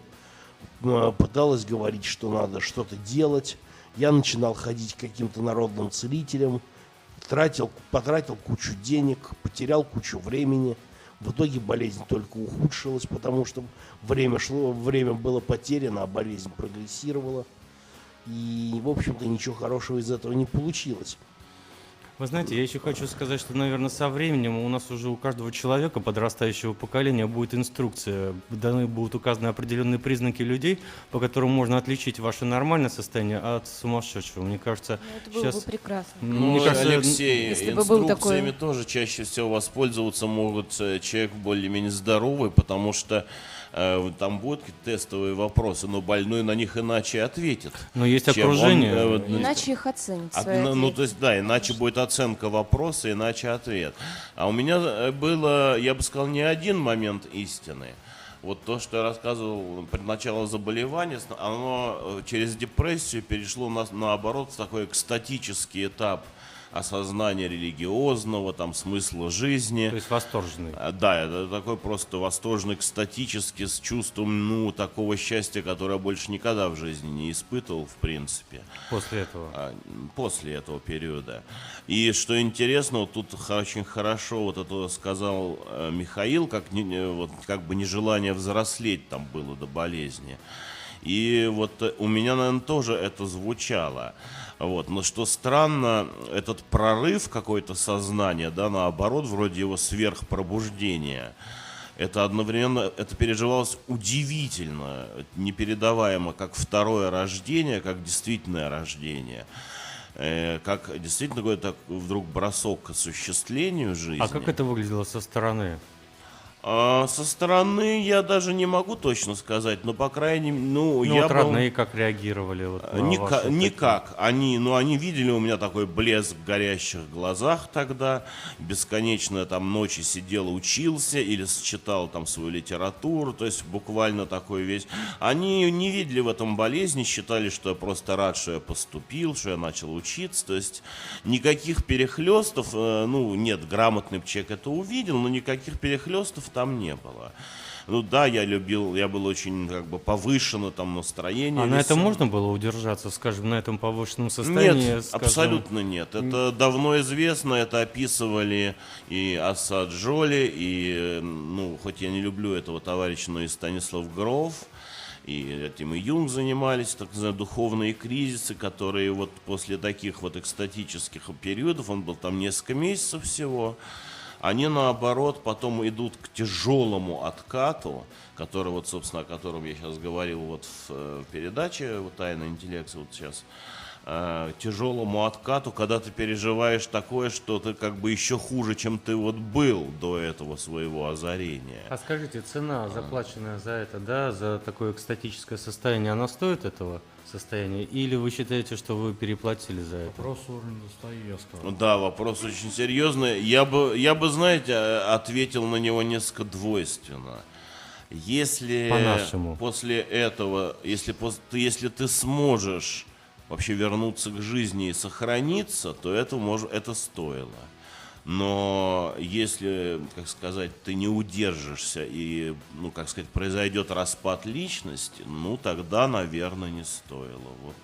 Пыталась говорить, что надо что-то делать. Я начинал ходить к каким-то народным целителям. Тратил, потратил кучу денег, потерял кучу времени. В итоге болезнь только ухудшилась, потому что время шло, время было потеряно, а болезнь прогрессировала. И, в общем-то, ничего хорошего из этого не получилось. Вы знаете, я еще хочу сказать, что, наверное, со временем у нас уже у каждого человека, подрастающего поколения, будет инструкция. Даны будут указаны определенные признаки людей, по которым можно отличить ваше нормальное состояние от сумасшедшего. Мне кажется, Ну, это было сейчас... бы прекрасно. Ну, Мне кажется, Алексей, если бы был инструкциями такой- тоже чаще всего воспользоваться могут э, человек более-менее здоровый, потому что э, там будут какие-то тестовые вопросы, но больной на них иначе ответит. Но есть чем он, окружение. э, вот, Иначе их оценить. А, свои ну, ну, ответы. то есть, да, иначе будет оценка вопроса, иначе ответ. А у меня э, было, я бы сказал, не один момент истины, вот то, что я рассказывал, предначало заболевания, оно через депрессию перешло на, наоборот в такой экстатический этап осознания религиозного, там, смысла жизни. То есть восторженный. Да, это такой просто восторженный, экстатический, с чувством, ну, такого счастья, которое я больше никогда в жизни не испытывал, в принципе. После этого? После этого периода. И что интересно, вот тут очень хорошо вот это сказал Михаил, как, вот, как бы нежелание взрослеть там было до болезни. И вот у меня, наверное, тоже это звучало. Вот. Но что странно, этот прорыв какой-то сознания, да, наоборот, вроде его сверхпробуждения, это одновременно, это переживалось удивительно, непередаваемо, как второе рождение, как действительное рождение. Э, как действительно какой-то вдруг бросок к осуществлению жизни. А как это выглядело со стороны? А со стороны я даже не могу точно сказать, но по крайней мере, ну, ну я вот был... родные как реагировали? Вот, на Ника- ваши никак. Они, ну, они видели у меня такой блеск в горящих глазах тогда, бесконечно там ночи сидел, учился или читал там свою литературу, то есть буквально такой весь. Они не видели в этом болезни, считали, что я просто рад, что я поступил, что я начал учиться, то есть никаких перехлестов, э, ну, нет, грамотный человек это увидел, но никаких перехлестов там не было. Ну да, я любил, я был очень как бы повышенно там настроение. А на этом весел. можно было удержаться, скажем, на этом повышенном состоянии? Нет, скажем... абсолютно нет. Это давно известно, это описывали и Асад Джоли, и, ну, хоть я не люблю этого товарища, но и Станислав Гров, и этим и Юнг занимались, так называемые духовные кризисы, которые вот после таких вот экстатических периодов, он был там несколько месяцев всего, они, наоборот, потом идут к тяжелому откату, который, вот, собственно, о котором я сейчас говорил вот в передаче вот, «Тайна интеллекта», вот сейчас, э, тяжелому откату, когда ты переживаешь такое, что ты как бы еще хуже, чем ты вот был до этого своего озарения. А скажите, цена, заплаченная за это, да, за такое экстатическое состояние, она стоит этого состояния? Или вы считаете, что вы переплатили за это? Вопрос уровня Достоевского. Да, вопрос очень серьезный. Я бы, я бы, знаете, ответил на него несколько двойственно. Если По-нашему. после этого, если, ты, если ты сможешь вообще вернуться к жизни и сохраниться, то это, может, это стоило. Но если, как сказать, ты не удержишься и, ну, как сказать, произойдет распад личности, ну, тогда, наверное, не стоило. Вот.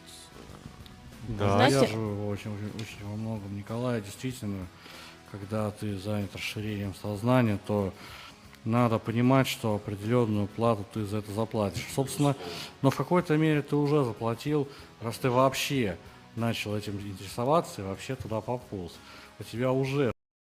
Да, Знаете- я же очень, очень, очень во многом Николай, действительно, когда ты занят расширением сознания, то надо понимать, что определенную плату ты за это заплатишь. Собственно, но в какой-то мере ты уже заплатил, раз ты вообще начал этим интересоваться и вообще туда пополз. У тебя уже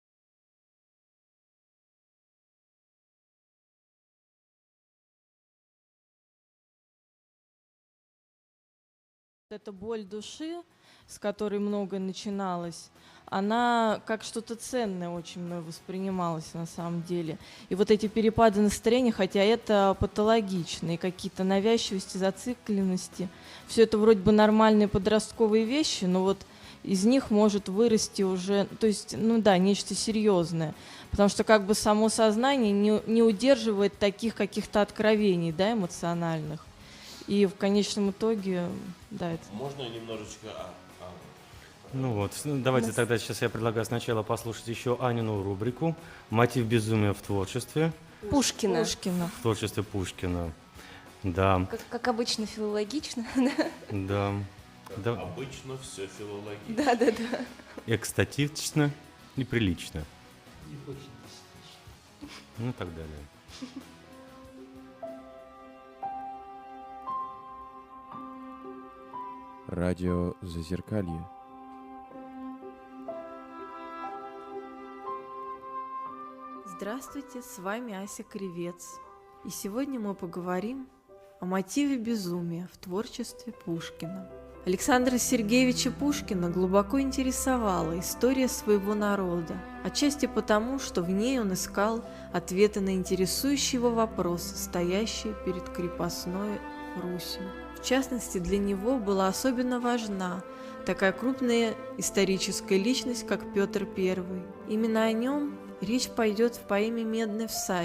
Эта боль души, с которой многое начиналось, она как что-то ценное очень мной воспринималась на самом деле. И вот эти перепады настроения, хотя это патологичные, какие-то навязчивости, зацикленности, все это вроде бы нормальные подростковые вещи, но вот из них может вырасти уже, то есть, ну да, нечто серьезное. Потому что как бы само сознание не, не удерживает таких каких-то откровений, да, эмоциональных. И в конечном итоге, да, это... Можно немножечко... Ну вот, ну, давайте Нас- тогда сейчас я предлагаю сначала послушать еще Анину рубрику «Мотив безумия в творчестве», Пушкина. Пушкина. в творчестве Пушкина. Да, Как, как обычно, филологично. да. Да, Обычно все филологично. Да, да, да. экстатично и прилично. Ну и так далее. Радио Зазеркалье. Здравствуйте, с вами Ася Кривец. И сегодня мы поговорим о мотиве безумия в творчестве Пушкина. Александра Сергеевича Пушкина глубоко интересовала история своего народа, отчасти потому, что в ней он искал ответы на интересующие его вопросы, стоящие перед крепостной Русью. В частности, для него была особенно важна такая крупная историческая личность, как Петр Первый. Именно о нем речь пойдет в поэме «Медный всадник»,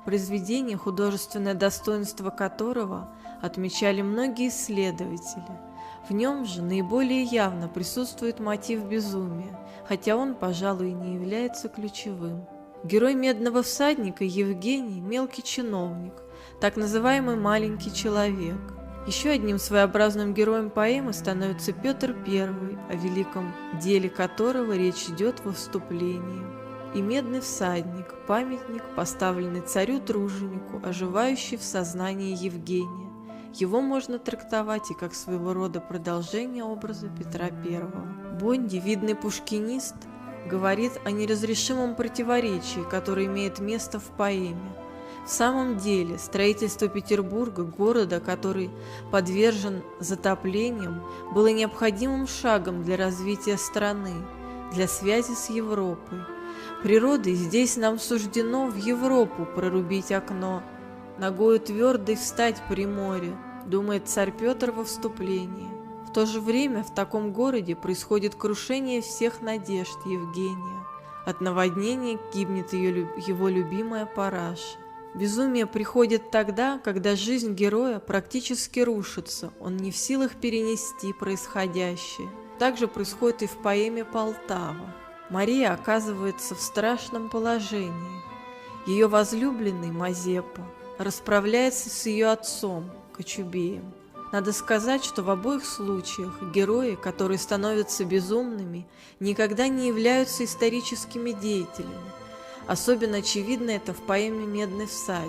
произведение, художественное достоинство которого отмечали многие исследователи. В нем же наиболее явно присутствует мотив безумия, хотя он, пожалуй, и не является ключевым. Герой «Медного всадника» Евгений – мелкий чиновник, так называемый маленький человек. Еще одним своеобразным героем поэмы становится Петр Первый, о великом деле которого речь идет во вступлении. И «Медный всадник» – памятник, поставленный царю-труженику, оживающий в сознании Евгения. Его можно трактовать и как своего рода продолжение образа Петра Первого. Бонди, видный пушкинист, говорит о неразрешимом противоречии, которое имеет место в поэме. В самом деле, строительство Петербурга, города, который подвержен затоплениям, было необходимым шагом для развития страны, для связи с Европой. Природой здесь нам суждено в Европу прорубить окно, ногою твердой встать при море, думает царь Петр во вступлении. В то же время в таком городе происходит крушение всех надежд Евгения. От наводнения гибнет ее, его любимая Параша. Безумие приходит тогда, когда жизнь героя практически рушится, он не в силах перенести происходящее. Так же происходит и в поэме «Полтава». Мария оказывается в страшном положении. Ее возлюбленный Мазепа расправляется с ее отцом, Кочубеем. Надо сказать, что в обоих случаях герои, которые становятся безумными, никогда не являются историческими деятелями. Особенно очевидно это в поэме «Медный всадник».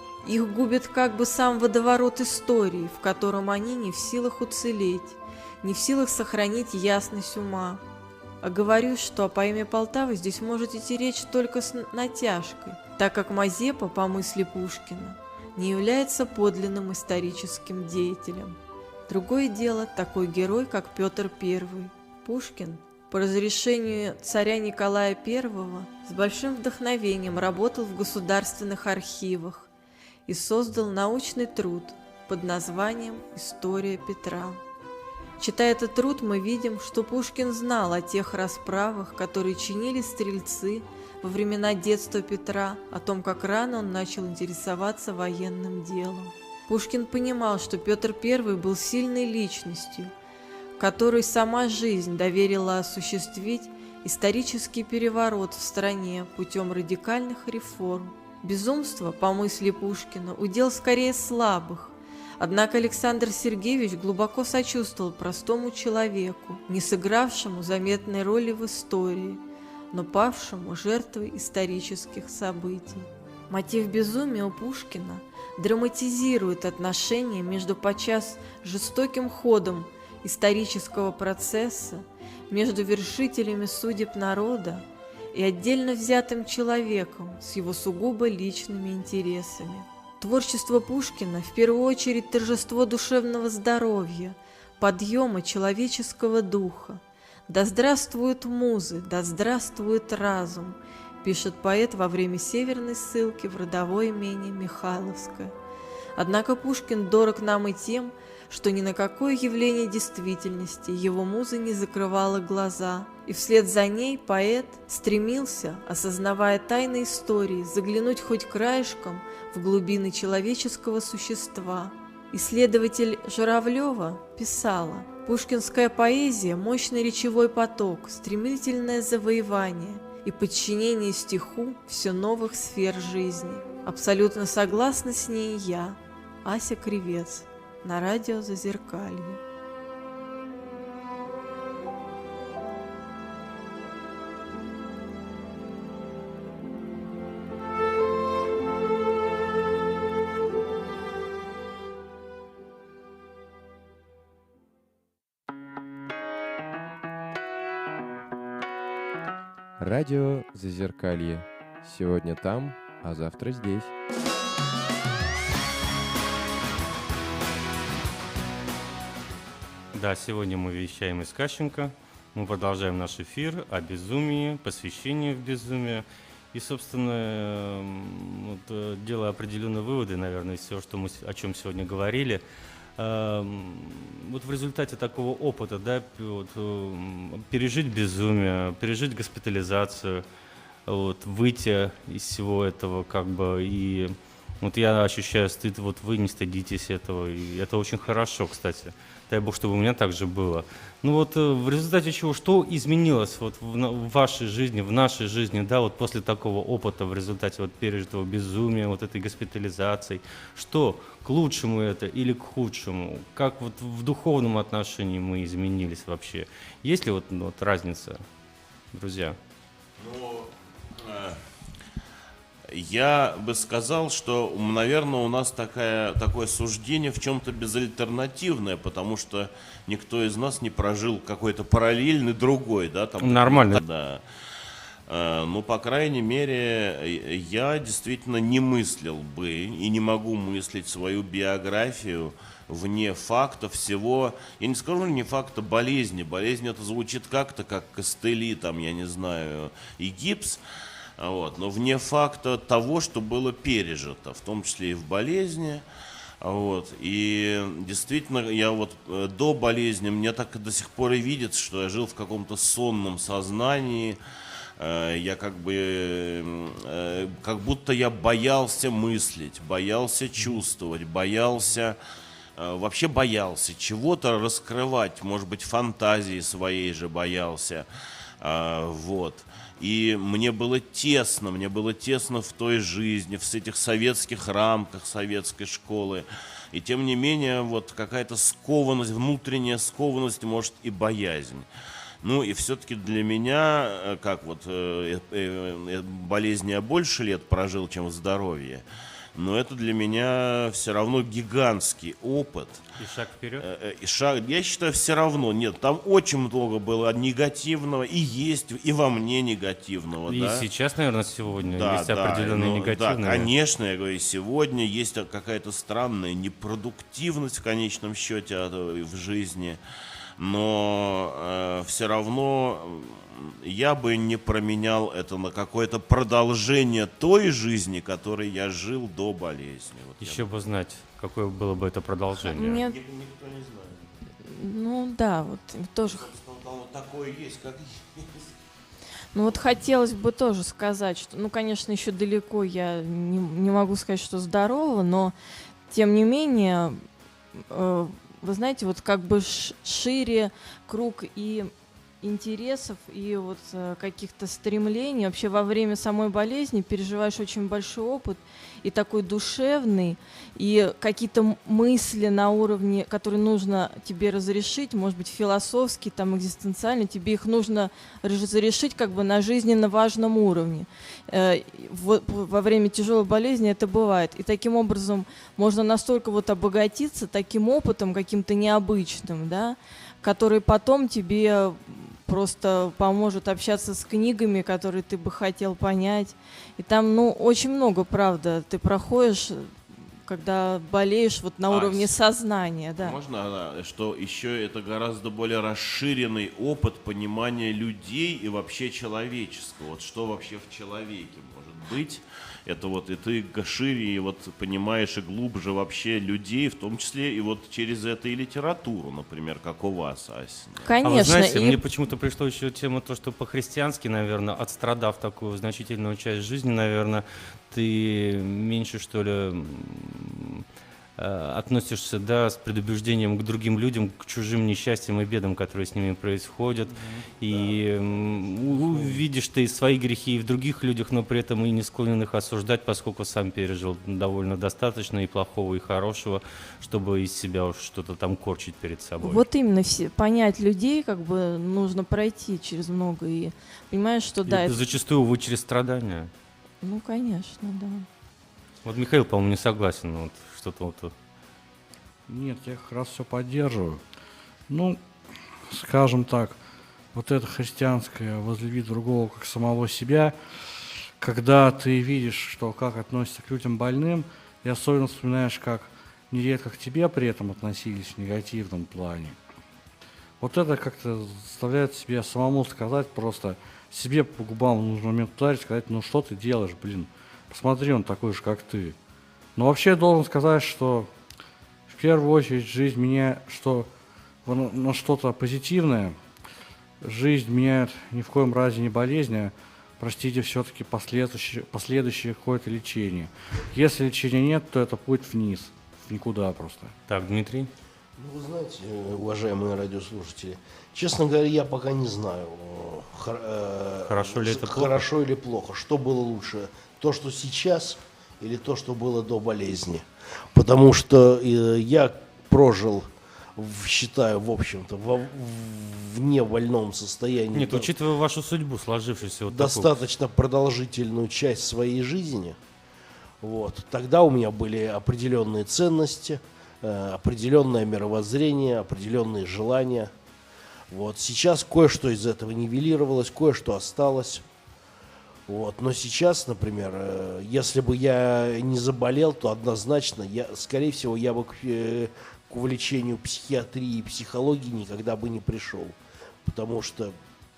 Их губит как бы сам водоворот истории, в котором они не в силах уцелеть, не в силах сохранить ясность ума. Оговорюсь, что о поэме Полтавы здесь может идти речь только с натяжкой, так как Мазепа, по мысли Пушкина, не является подлинным историческим деятелем. Другое дело такой герой, как Петр Первый. Пушкин по разрешению царя Николая Первого с большим вдохновением работал в государственных архивах и создал научный труд под названием «История Петра». Читая этот труд, мы видим, что Пушкин знал о тех расправах, которые чинили стрельцы во времена детства Петра, о том, как рано он начал интересоваться военным делом. Пушкин понимал, что Петр Первый был сильной личностью, которой сама жизнь доверила осуществить исторический переворот в стране путем радикальных реформ. Безумство, по мысли Пушкина, удел скорее слабых. Однако Александр Сергеевич глубоко сочувствовал простому человеку, не сыгравшему заметной роли в истории, но павшему жертвой исторических событий. Мотив безумия у Пушкина драматизирует отношения между подчас жестоким ходом исторического процесса, между вершителями судеб народа и отдельно взятым человеком с его сугубо личными интересами. Творчество Пушкина в первую очередь торжество душевного здоровья, подъема человеческого духа. «Да здравствуют музы, да здравствует разум», пишет поэт во время северной ссылки в родовое имение Михайловское. Однако Пушкин дорог нам и тем, что ни на какое явление действительности его муза не закрывала глаза, и вслед за ней поэт стремился, осознавая тайны истории, заглянуть хоть краешком в глубины человеческого существа. Исследователь Журавлева писала: «Пушкинская поэзия – мощный речевой поток, стремительное завоевание и подчинение стиху все новых сфер жизни». Абсолютно согласна с ней я, Ася Кривец, на радио «Зазеркалье». Радио «Зазеркалье». Сегодня там, а завтра здесь. Да, сегодня мы вещаем из Кащенко. Мы продолжаем наш эфир о безумии, посвящении в безумие. И, собственно, вот, делая определенные выводы, наверное, из всего, что мы, о чем сегодня говорили, вот в результате такого опыта, да, вот, пережить безумие, пережить госпитализацию, вот, выйти из всего этого, как бы, и вот я ощущаю стыд, вот вы не стыдитесь этого, и это очень хорошо, кстати. Дай Бог, чтобы у меня так же было. Ну вот э, в результате чего, что изменилось вот в, на- в вашей жизни, в нашей жизни, да, вот после такого опыта, в результате вот пережитого безумия, вот этой госпитализации, что к лучшему это или к худшему? Как вот в духовном отношении мы изменились вообще? Есть ли вот, ну, вот разница, друзья? Ну, э, я бы сказал, что, наверное, у нас такая, такое суждение в чем-то безальтернативное, потому что никто из нас не прожил какой-то параллельный другой, да, там. Нормально. Да. Э, Ну, по крайней мере, э, я действительно не мыслил бы и не могу мыслить свою биографию вне факта всего, я не скажу не факта болезни, болезнь это звучит как-то, как костыли, там, я не знаю, и гипс, вот, но вне факта того, что было пережито, в том числе и в болезни. Вот, и действительно, я вот э, до болезни, мне так и до сих пор и видится, что я жил в каком-то сонном сознании. Э, я как бы, э, как будто я боялся мыслить, боялся чувствовать, боялся, э, вообще боялся чего-то раскрывать, может быть, фантазии своей же боялся. Э, вот. И мне было тесно, мне было тесно в той жизни, в этих советских рамках советской школы. И тем не менее, вот какая-то скованность, внутренняя скованность, может, и боязнь. Ну и все-таки для меня, э, как вот, э, э, э, болезнь я больше лет прожил, чем в здоровье, но это для меня все равно гигантский опыт. И шаг вперед? Э, э, И шаг, я считаю, все равно, нет, там очень много было негативного, и есть, и во мне негативного, И да. сейчас, наверное, сегодня Да, есть да, определенные ну, негативные. Да, конечно, я говорю, сегодня есть какая-то странная непродуктивность в конечном счете а, в жизни, но э, все равно м, я бы не променял это на какое-то продолжение той жизни, которой я жил до болезни. Вот я Еще бы знать, какое было бы это продолжение. Мне, Ник- Никто не знает. ну да, вот тоже. Собственно, там вот такое есть, как есть. Ну вот хотелось бы тоже сказать, что, ну, конечно, еще далеко я не, не могу сказать, что здорова, но тем не менее, э, вы знаете, вот как бы ш- шире круг и интересов, и вот э, каких-то стремлений. Вообще во время самой болезни переживаешь очень большой опыт, и такой душевный, и какие-то м- мысли на уровне, которые нужно тебе разрешить, может быть, философские, там, экзистенциальные, тебе их нужно разрешить как бы на жизненно важном уровне. Э, вот во время тяжелой болезни это бывает. И таким образом можно настолько вот обогатиться таким опытом каким-то необычным, да, который потом тебе просто поможет общаться с книгами, которые ты бы хотел понять. И там, ну, очень много, правда, ты проходишь, когда болеешь вот на А, уровне с- сознания, да. Можно, да, что еще это гораздо более расширенный опыт понимания людей и вообще человеческого. Вот что вообще в человеке может быть. Это вот и ты г- шире, и вот понимаешь и глубже вообще людей, в том числе и вот через это и литературу, например, как у вас, Ася. Конечно. А вы знаете, и- мне почему-то пришло еще тема, то, что по-христиански, наверное, отстрадав такую значительную часть жизни, наверное, ты меньше, что ли, м, э, относишься, да, с предубеждением к другим людям, к чужим несчастьям и бедам, которые с ними происходят. И м, у- увидишь ты свои грехи и в других людях, но при этом и не склонен их осуждать, поскольку сам пережил довольно достаточно и плохого, и хорошего, чтобы из себя уж что-то там корчить перед собой. Вот именно все, понять людей как бы нужно пройти через много. И понимаешь, что И да, это- зачастую вы через страдания. ну, конечно, да. Вот Михаил, по-моему, не согласен. Вот что-то вот. тут. Нет, я как раз все поддерживаю. Ну, скажем так, вот это христианское возлюби другого как самого себя, когда ты видишь, что как относятся к людям больным, и особенно вспоминаешь, как нередко к тебе при этом относились в негативном плане. Вот это как-то заставляет себя самому сказать просто, себе по губам в нужный момент ударить, сказать, ну что ты делаешь, блин, посмотри, он такой же, как ты. Но вообще я должен сказать, что в первую очередь жизнь меня, что на, на что-то позитивное, жизнь меняет ни в коем разе не болезнь, а простите, все-таки последующее, последующее какое-то лечение. Если лечения нет, то это путь вниз, в никуда просто. Так, Дмитрий? Ну, вы знаете, э, уважаемые радиослушатели, честно говоря, я пока не знаю, э, хор- э, Хорошо ли это плохо? хорошо или плохо, что было лучше, то, что сейчас, или то, что было до болезни. Потому что э, я прожил, в- считаю, в общем-то, во- в невольном состоянии Нет, до- учитывая вашу судьбу, сложившуюся вот такую. достаточно продолжительную часть своей жизни, вот, тогда у меня были определенные ценности, э, определенное мировоззрение, определенные желания. Вот. Сейчас кое-что из этого нивелировалось, кое-что осталось. Вот. Но сейчас, например, э, если бы я не заболел, то однозначно, я, скорее всего, я бы к, э, к увлечению психиатрии и психологии никогда бы не пришел. Потому что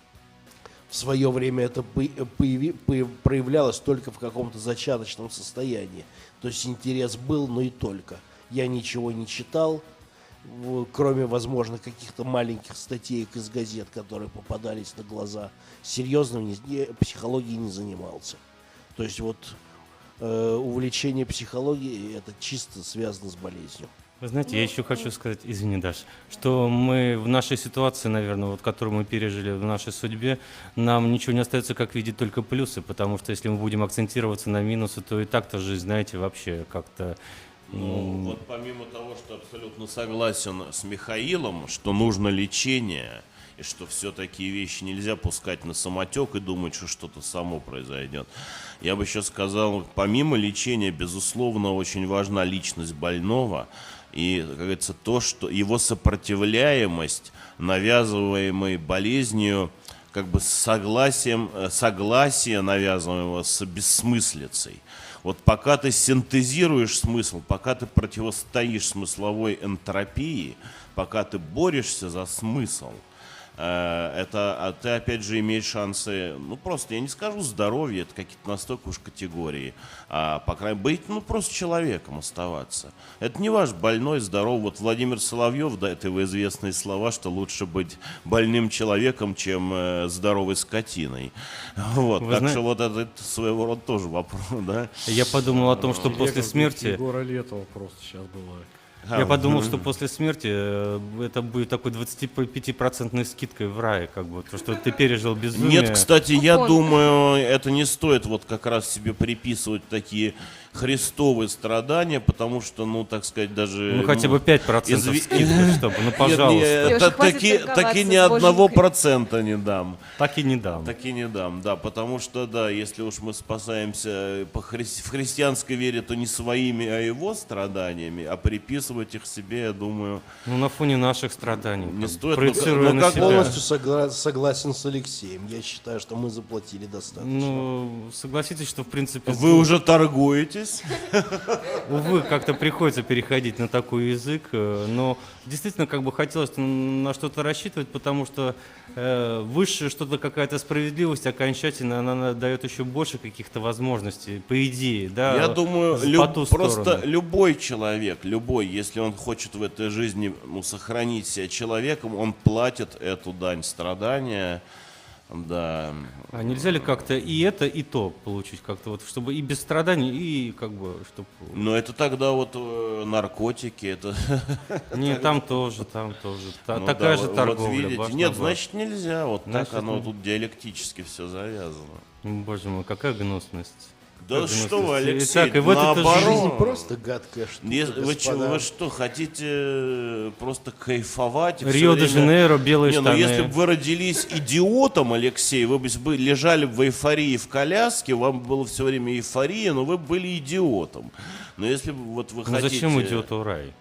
в свое время это по- появи- по- проявлялось только в каком-то зачаточном состоянии. То есть интерес был, но и только. Я ничего не читал, в- кроме, возможно, каких-то маленьких статей из газет, которые попадались на глаза. Серьезно не, не- психологией не занимался. То есть вот э, увлечение психологией это чисто связано с болезнью. Вы знаете, я еще хочу сказать, извини, Даш, что мы в нашей ситуации, наверное, вот, которую мы пережили в нашей судьбе, нам ничего не остается, как видеть только плюсы, потому что если мы будем акцентироваться на минусы, то и так-то жизнь, знаете, вообще как-то... Ну, вот помимо того, что абсолютно согласен с Михаилом, что нужно лечение, и что все такие вещи нельзя пускать на самотек и думать, что что-то само произойдет. Я бы еще сказал, помимо лечения, безусловно, очень важна личность больного, и, как говорится, то, что его сопротивляемость навязываемой болезнью, как бы с согласием, э, согласие навязываемого с бессмыслицей. Вот пока ты синтезируешь смысл, пока ты противостоишь смысловой энтропии, пока ты борешься за смысл, э, это, а ты опять же имеешь шансы, ну просто, я не скажу здоровье, это какие-то настолько уж категории, а по крайней мере, быть, ну просто человеком оставаться. Это не ваш больной, здоровый. Вот Владимир Соловьев, да, это его известные слова, что лучше быть больным человеком, чем э, здоровой скотиной. Вот, Вы так зна- что вот это, это своего рода тоже вопрос, да. Я подумал о том, что после Века смерти... Егора Летова просто сейчас было. Я подумал, что после смерти э, это будет такой двадцатипятипроцентной скидкой в рай, как бы, то, что ты пережил безумие. Нет, кстати, я Купон. думаю, это не стоит вот как раз себе приписывать такие христовые страдания, потому что, ну, так сказать, даже... Ну, хотя бы пять процентов изви- скидки, чтобы, ну, Нет, пожалуйста. нет, Лёша, та- хватит таки, торговаться таки с ни одного боженькой. процента не дам. Так и не дам. Так и не дам, да, потому что, да, если уж мы спасаемся по хри- в христианской вере, то не своими, а его страданиями, а приписывать их себе, я думаю, Ну, на фоне наших страданий. Не как бы, стоит, проецируя ну, на как себя. Полностью согла- согласен с Алексеем. Я считаю, что мы заплатили достаточно. Ну, согласитесь, что, в принципе, вы уже торгуетесь. увы, как-то приходится переходить на такой язык, э, но действительно как бы хотелось на что-то рассчитывать, потому что э, высшее что-то, какая-то справедливость окончательно, она на- дает еще больше каких-то возможностей, по идее, да. Я думаю, по люб- ту просто сторону. любой человек, любой, если он хочет в этой жизни ну, сохранить себя человеком, он платит эту дань страдания. Да. А нельзя ли как-то и это, и то получить как-то вот, чтобы и без страданий, и как бы, чтобы... Но это тогда вот э, наркотики, это... Не, там тоже, там тоже. Та- Ну такая да, же вот торговля. видите. баш на Нет, баш. значит нельзя. Вот Значит, так оно ну- тут диалектически все завязано. Боже мой, какая гнусность. Да Как что вы, гнусность. Алексей, Итак, и в этой-то наоборот. жизни Жизнь просто гадкая штука, Если- вы, чё, господа. вы что, хотите э, просто кайфовать? и всё время- Рио-де-Жанейро, белые Не, ну штаны. если бы вы родились идиотом, Алексей, вы бы бы лежали в эйфории в коляске, вам было все время эйфория, но вы были идиотом. Но если бы вот вы Ну хотите... зачем идиоту рай?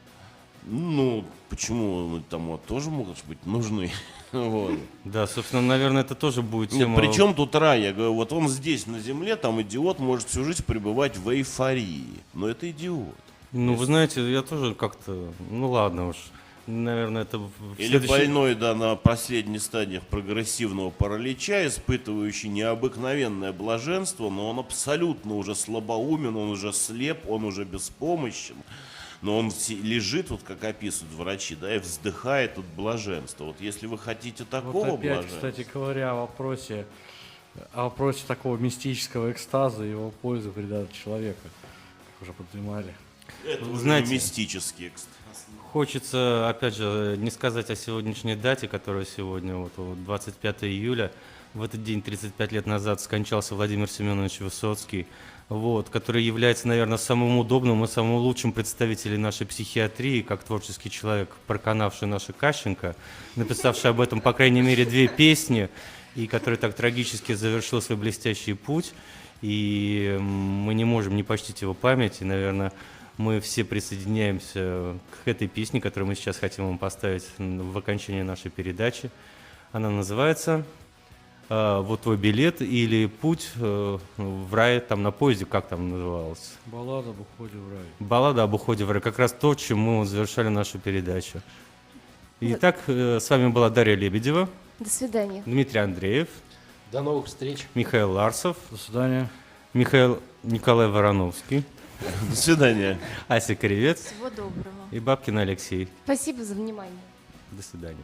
Ну, почему ну, там вот тоже могут быть нужны? Вот. Да, собственно, наверное, это тоже будет Нет, тема... при чем тут рай? Я говорю, вот он здесь, на земле, там идиот может всю жизнь пребывать в эйфории. Но это идиот. Ну, вы знаете, я тоже как-то... Ну, ладно уж. Наверное, это в Или следующий- больной, да, на последних стадиях прогрессивного паралича, испытывающий необыкновенное блаженство, но он абсолютно уже слабоумен, он уже слеп, он уже беспомощен. Но он все- лежит, вот как описывают врачи, да, и вздыхает от блаженства. Вот если вы хотите такого Вот опять, блаженства... кстати говоря, о вопросе о вопросе такого мистического экстаза и его пользы вреда для человека, как уже поднимали. Это уже Знаете, мистический экстаз. Хочется, опять же, не сказать о сегодняшней дате, которая сегодня, вот, вот двадцать пятого июля. В этот день, тридцать пять лет назад, скончался Владимир Семенович Высоцкий, вот, который является, наверное, самым удобным и самым лучшим представителем нашей психиатрии, как творческий человек, проканавший наша Кащенко, написавший об этом, по крайней мере, две песни, и который так трагически завершил свой блестящий путь. И мы не можем не почтить его память, и, наверное, мы все присоединяемся к этой песне, которую мы сейчас хотим вам поставить в окончании нашей передачи. Она называется «Вот твой билет» или «Путь в рай», там на поезде, как там называлось? Баллада об уходе в рай. Баллада об уходе в рай. Как раз то, чем мы завершали нашу передачу. Итак, с вами была Дарья Лебедева. До свидания. Дмитрий Андреев. До новых встреч. Михаил Ларсов. До свидания. Михаил Николай Вороновский. До свидания. Ася Кривец. Всего доброго. И Бабкин Алексей. Спасибо за внимание. До свидания.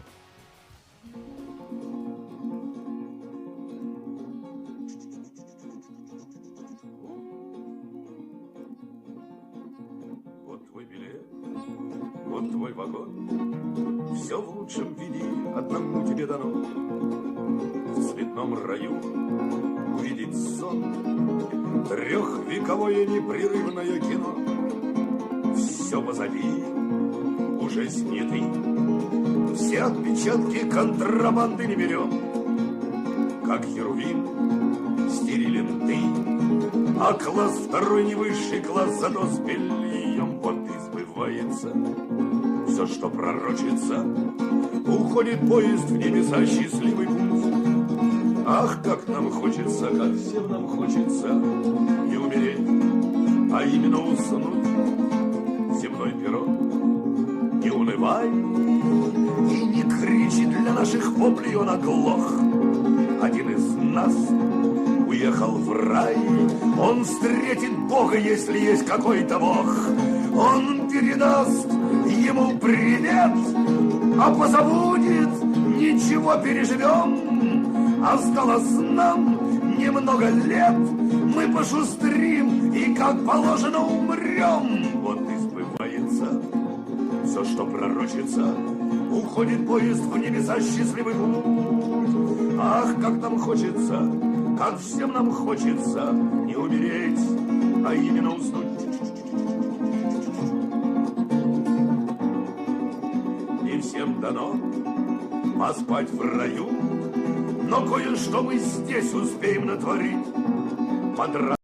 Вот твой билет, вот твой вагон, все в лучшем виде одному тебе дано. В цветном раю увидеть сон, трехвековое непрерывное кино. Все позади, уже сняты, все отпечатки контрабанды не берем. Как херувим стерилен ты, а класс второй не высший класс, зато с бельем вот и сбывается все, что пророчится. Уходит поезд в небеса, счастливый путь. Ах, как нам хочется, как всем нам хочется не умереть, а именно уснуть. Земной перрон, не унывай и не кричи, для наших воплей он оглох. Один из нас уехал в рай, он встретит Бога, если есть какой-то Бог. Он передаст ему привет, а позабудет, ничего переживем. Осталось нам немного лет, мы пошустрим и как положено умрем. Вот и сбывается все, что пророчится. Уходит поезд в небеса, счастливый путь. Ах, как нам хочется, как всем нам хочется не умереть, а именно уснуть. Не всем дано поспать в раю, но кое-что мы здесь успеем натворить. Подра...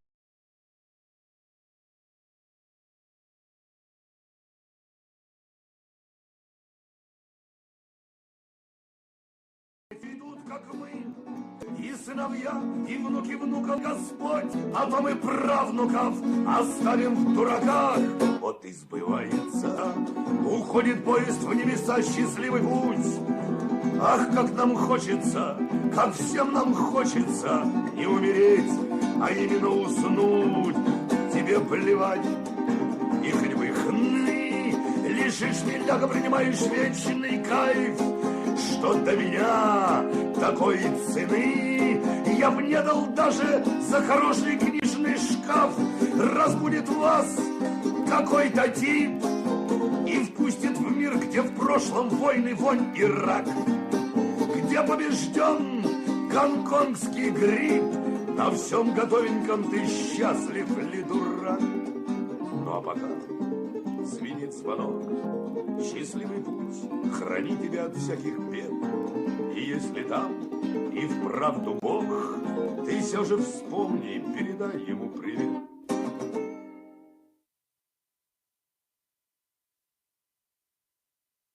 Ведут, как мы, и сыновья, и внуки внуков Господь, а то мы правнуков оставим в дураках. Вот и сбывается, уходит поезд в небеса, счастливый путь. Ах, как нам хочется, как всем нам хочется не умереть, а именно уснуть. Тебе плевать, и хоть бы хны, лишишь миляга, принимаешь вечный кайф. Что до меня такой цены я б не дал даже за хороший книжный шкаф. Разбудит вас какой-то тип и впустит в мир, где в прошлом войны, вонь и рак, где побежден гонконгский грипп. На всем готовеньком ты счастлив ли, дурак? Ну а пока звенит звонок, счастливый путь, храни тебя от всяких бед. И если там и вправду Бог, ты все же вспомни, передай ему привет.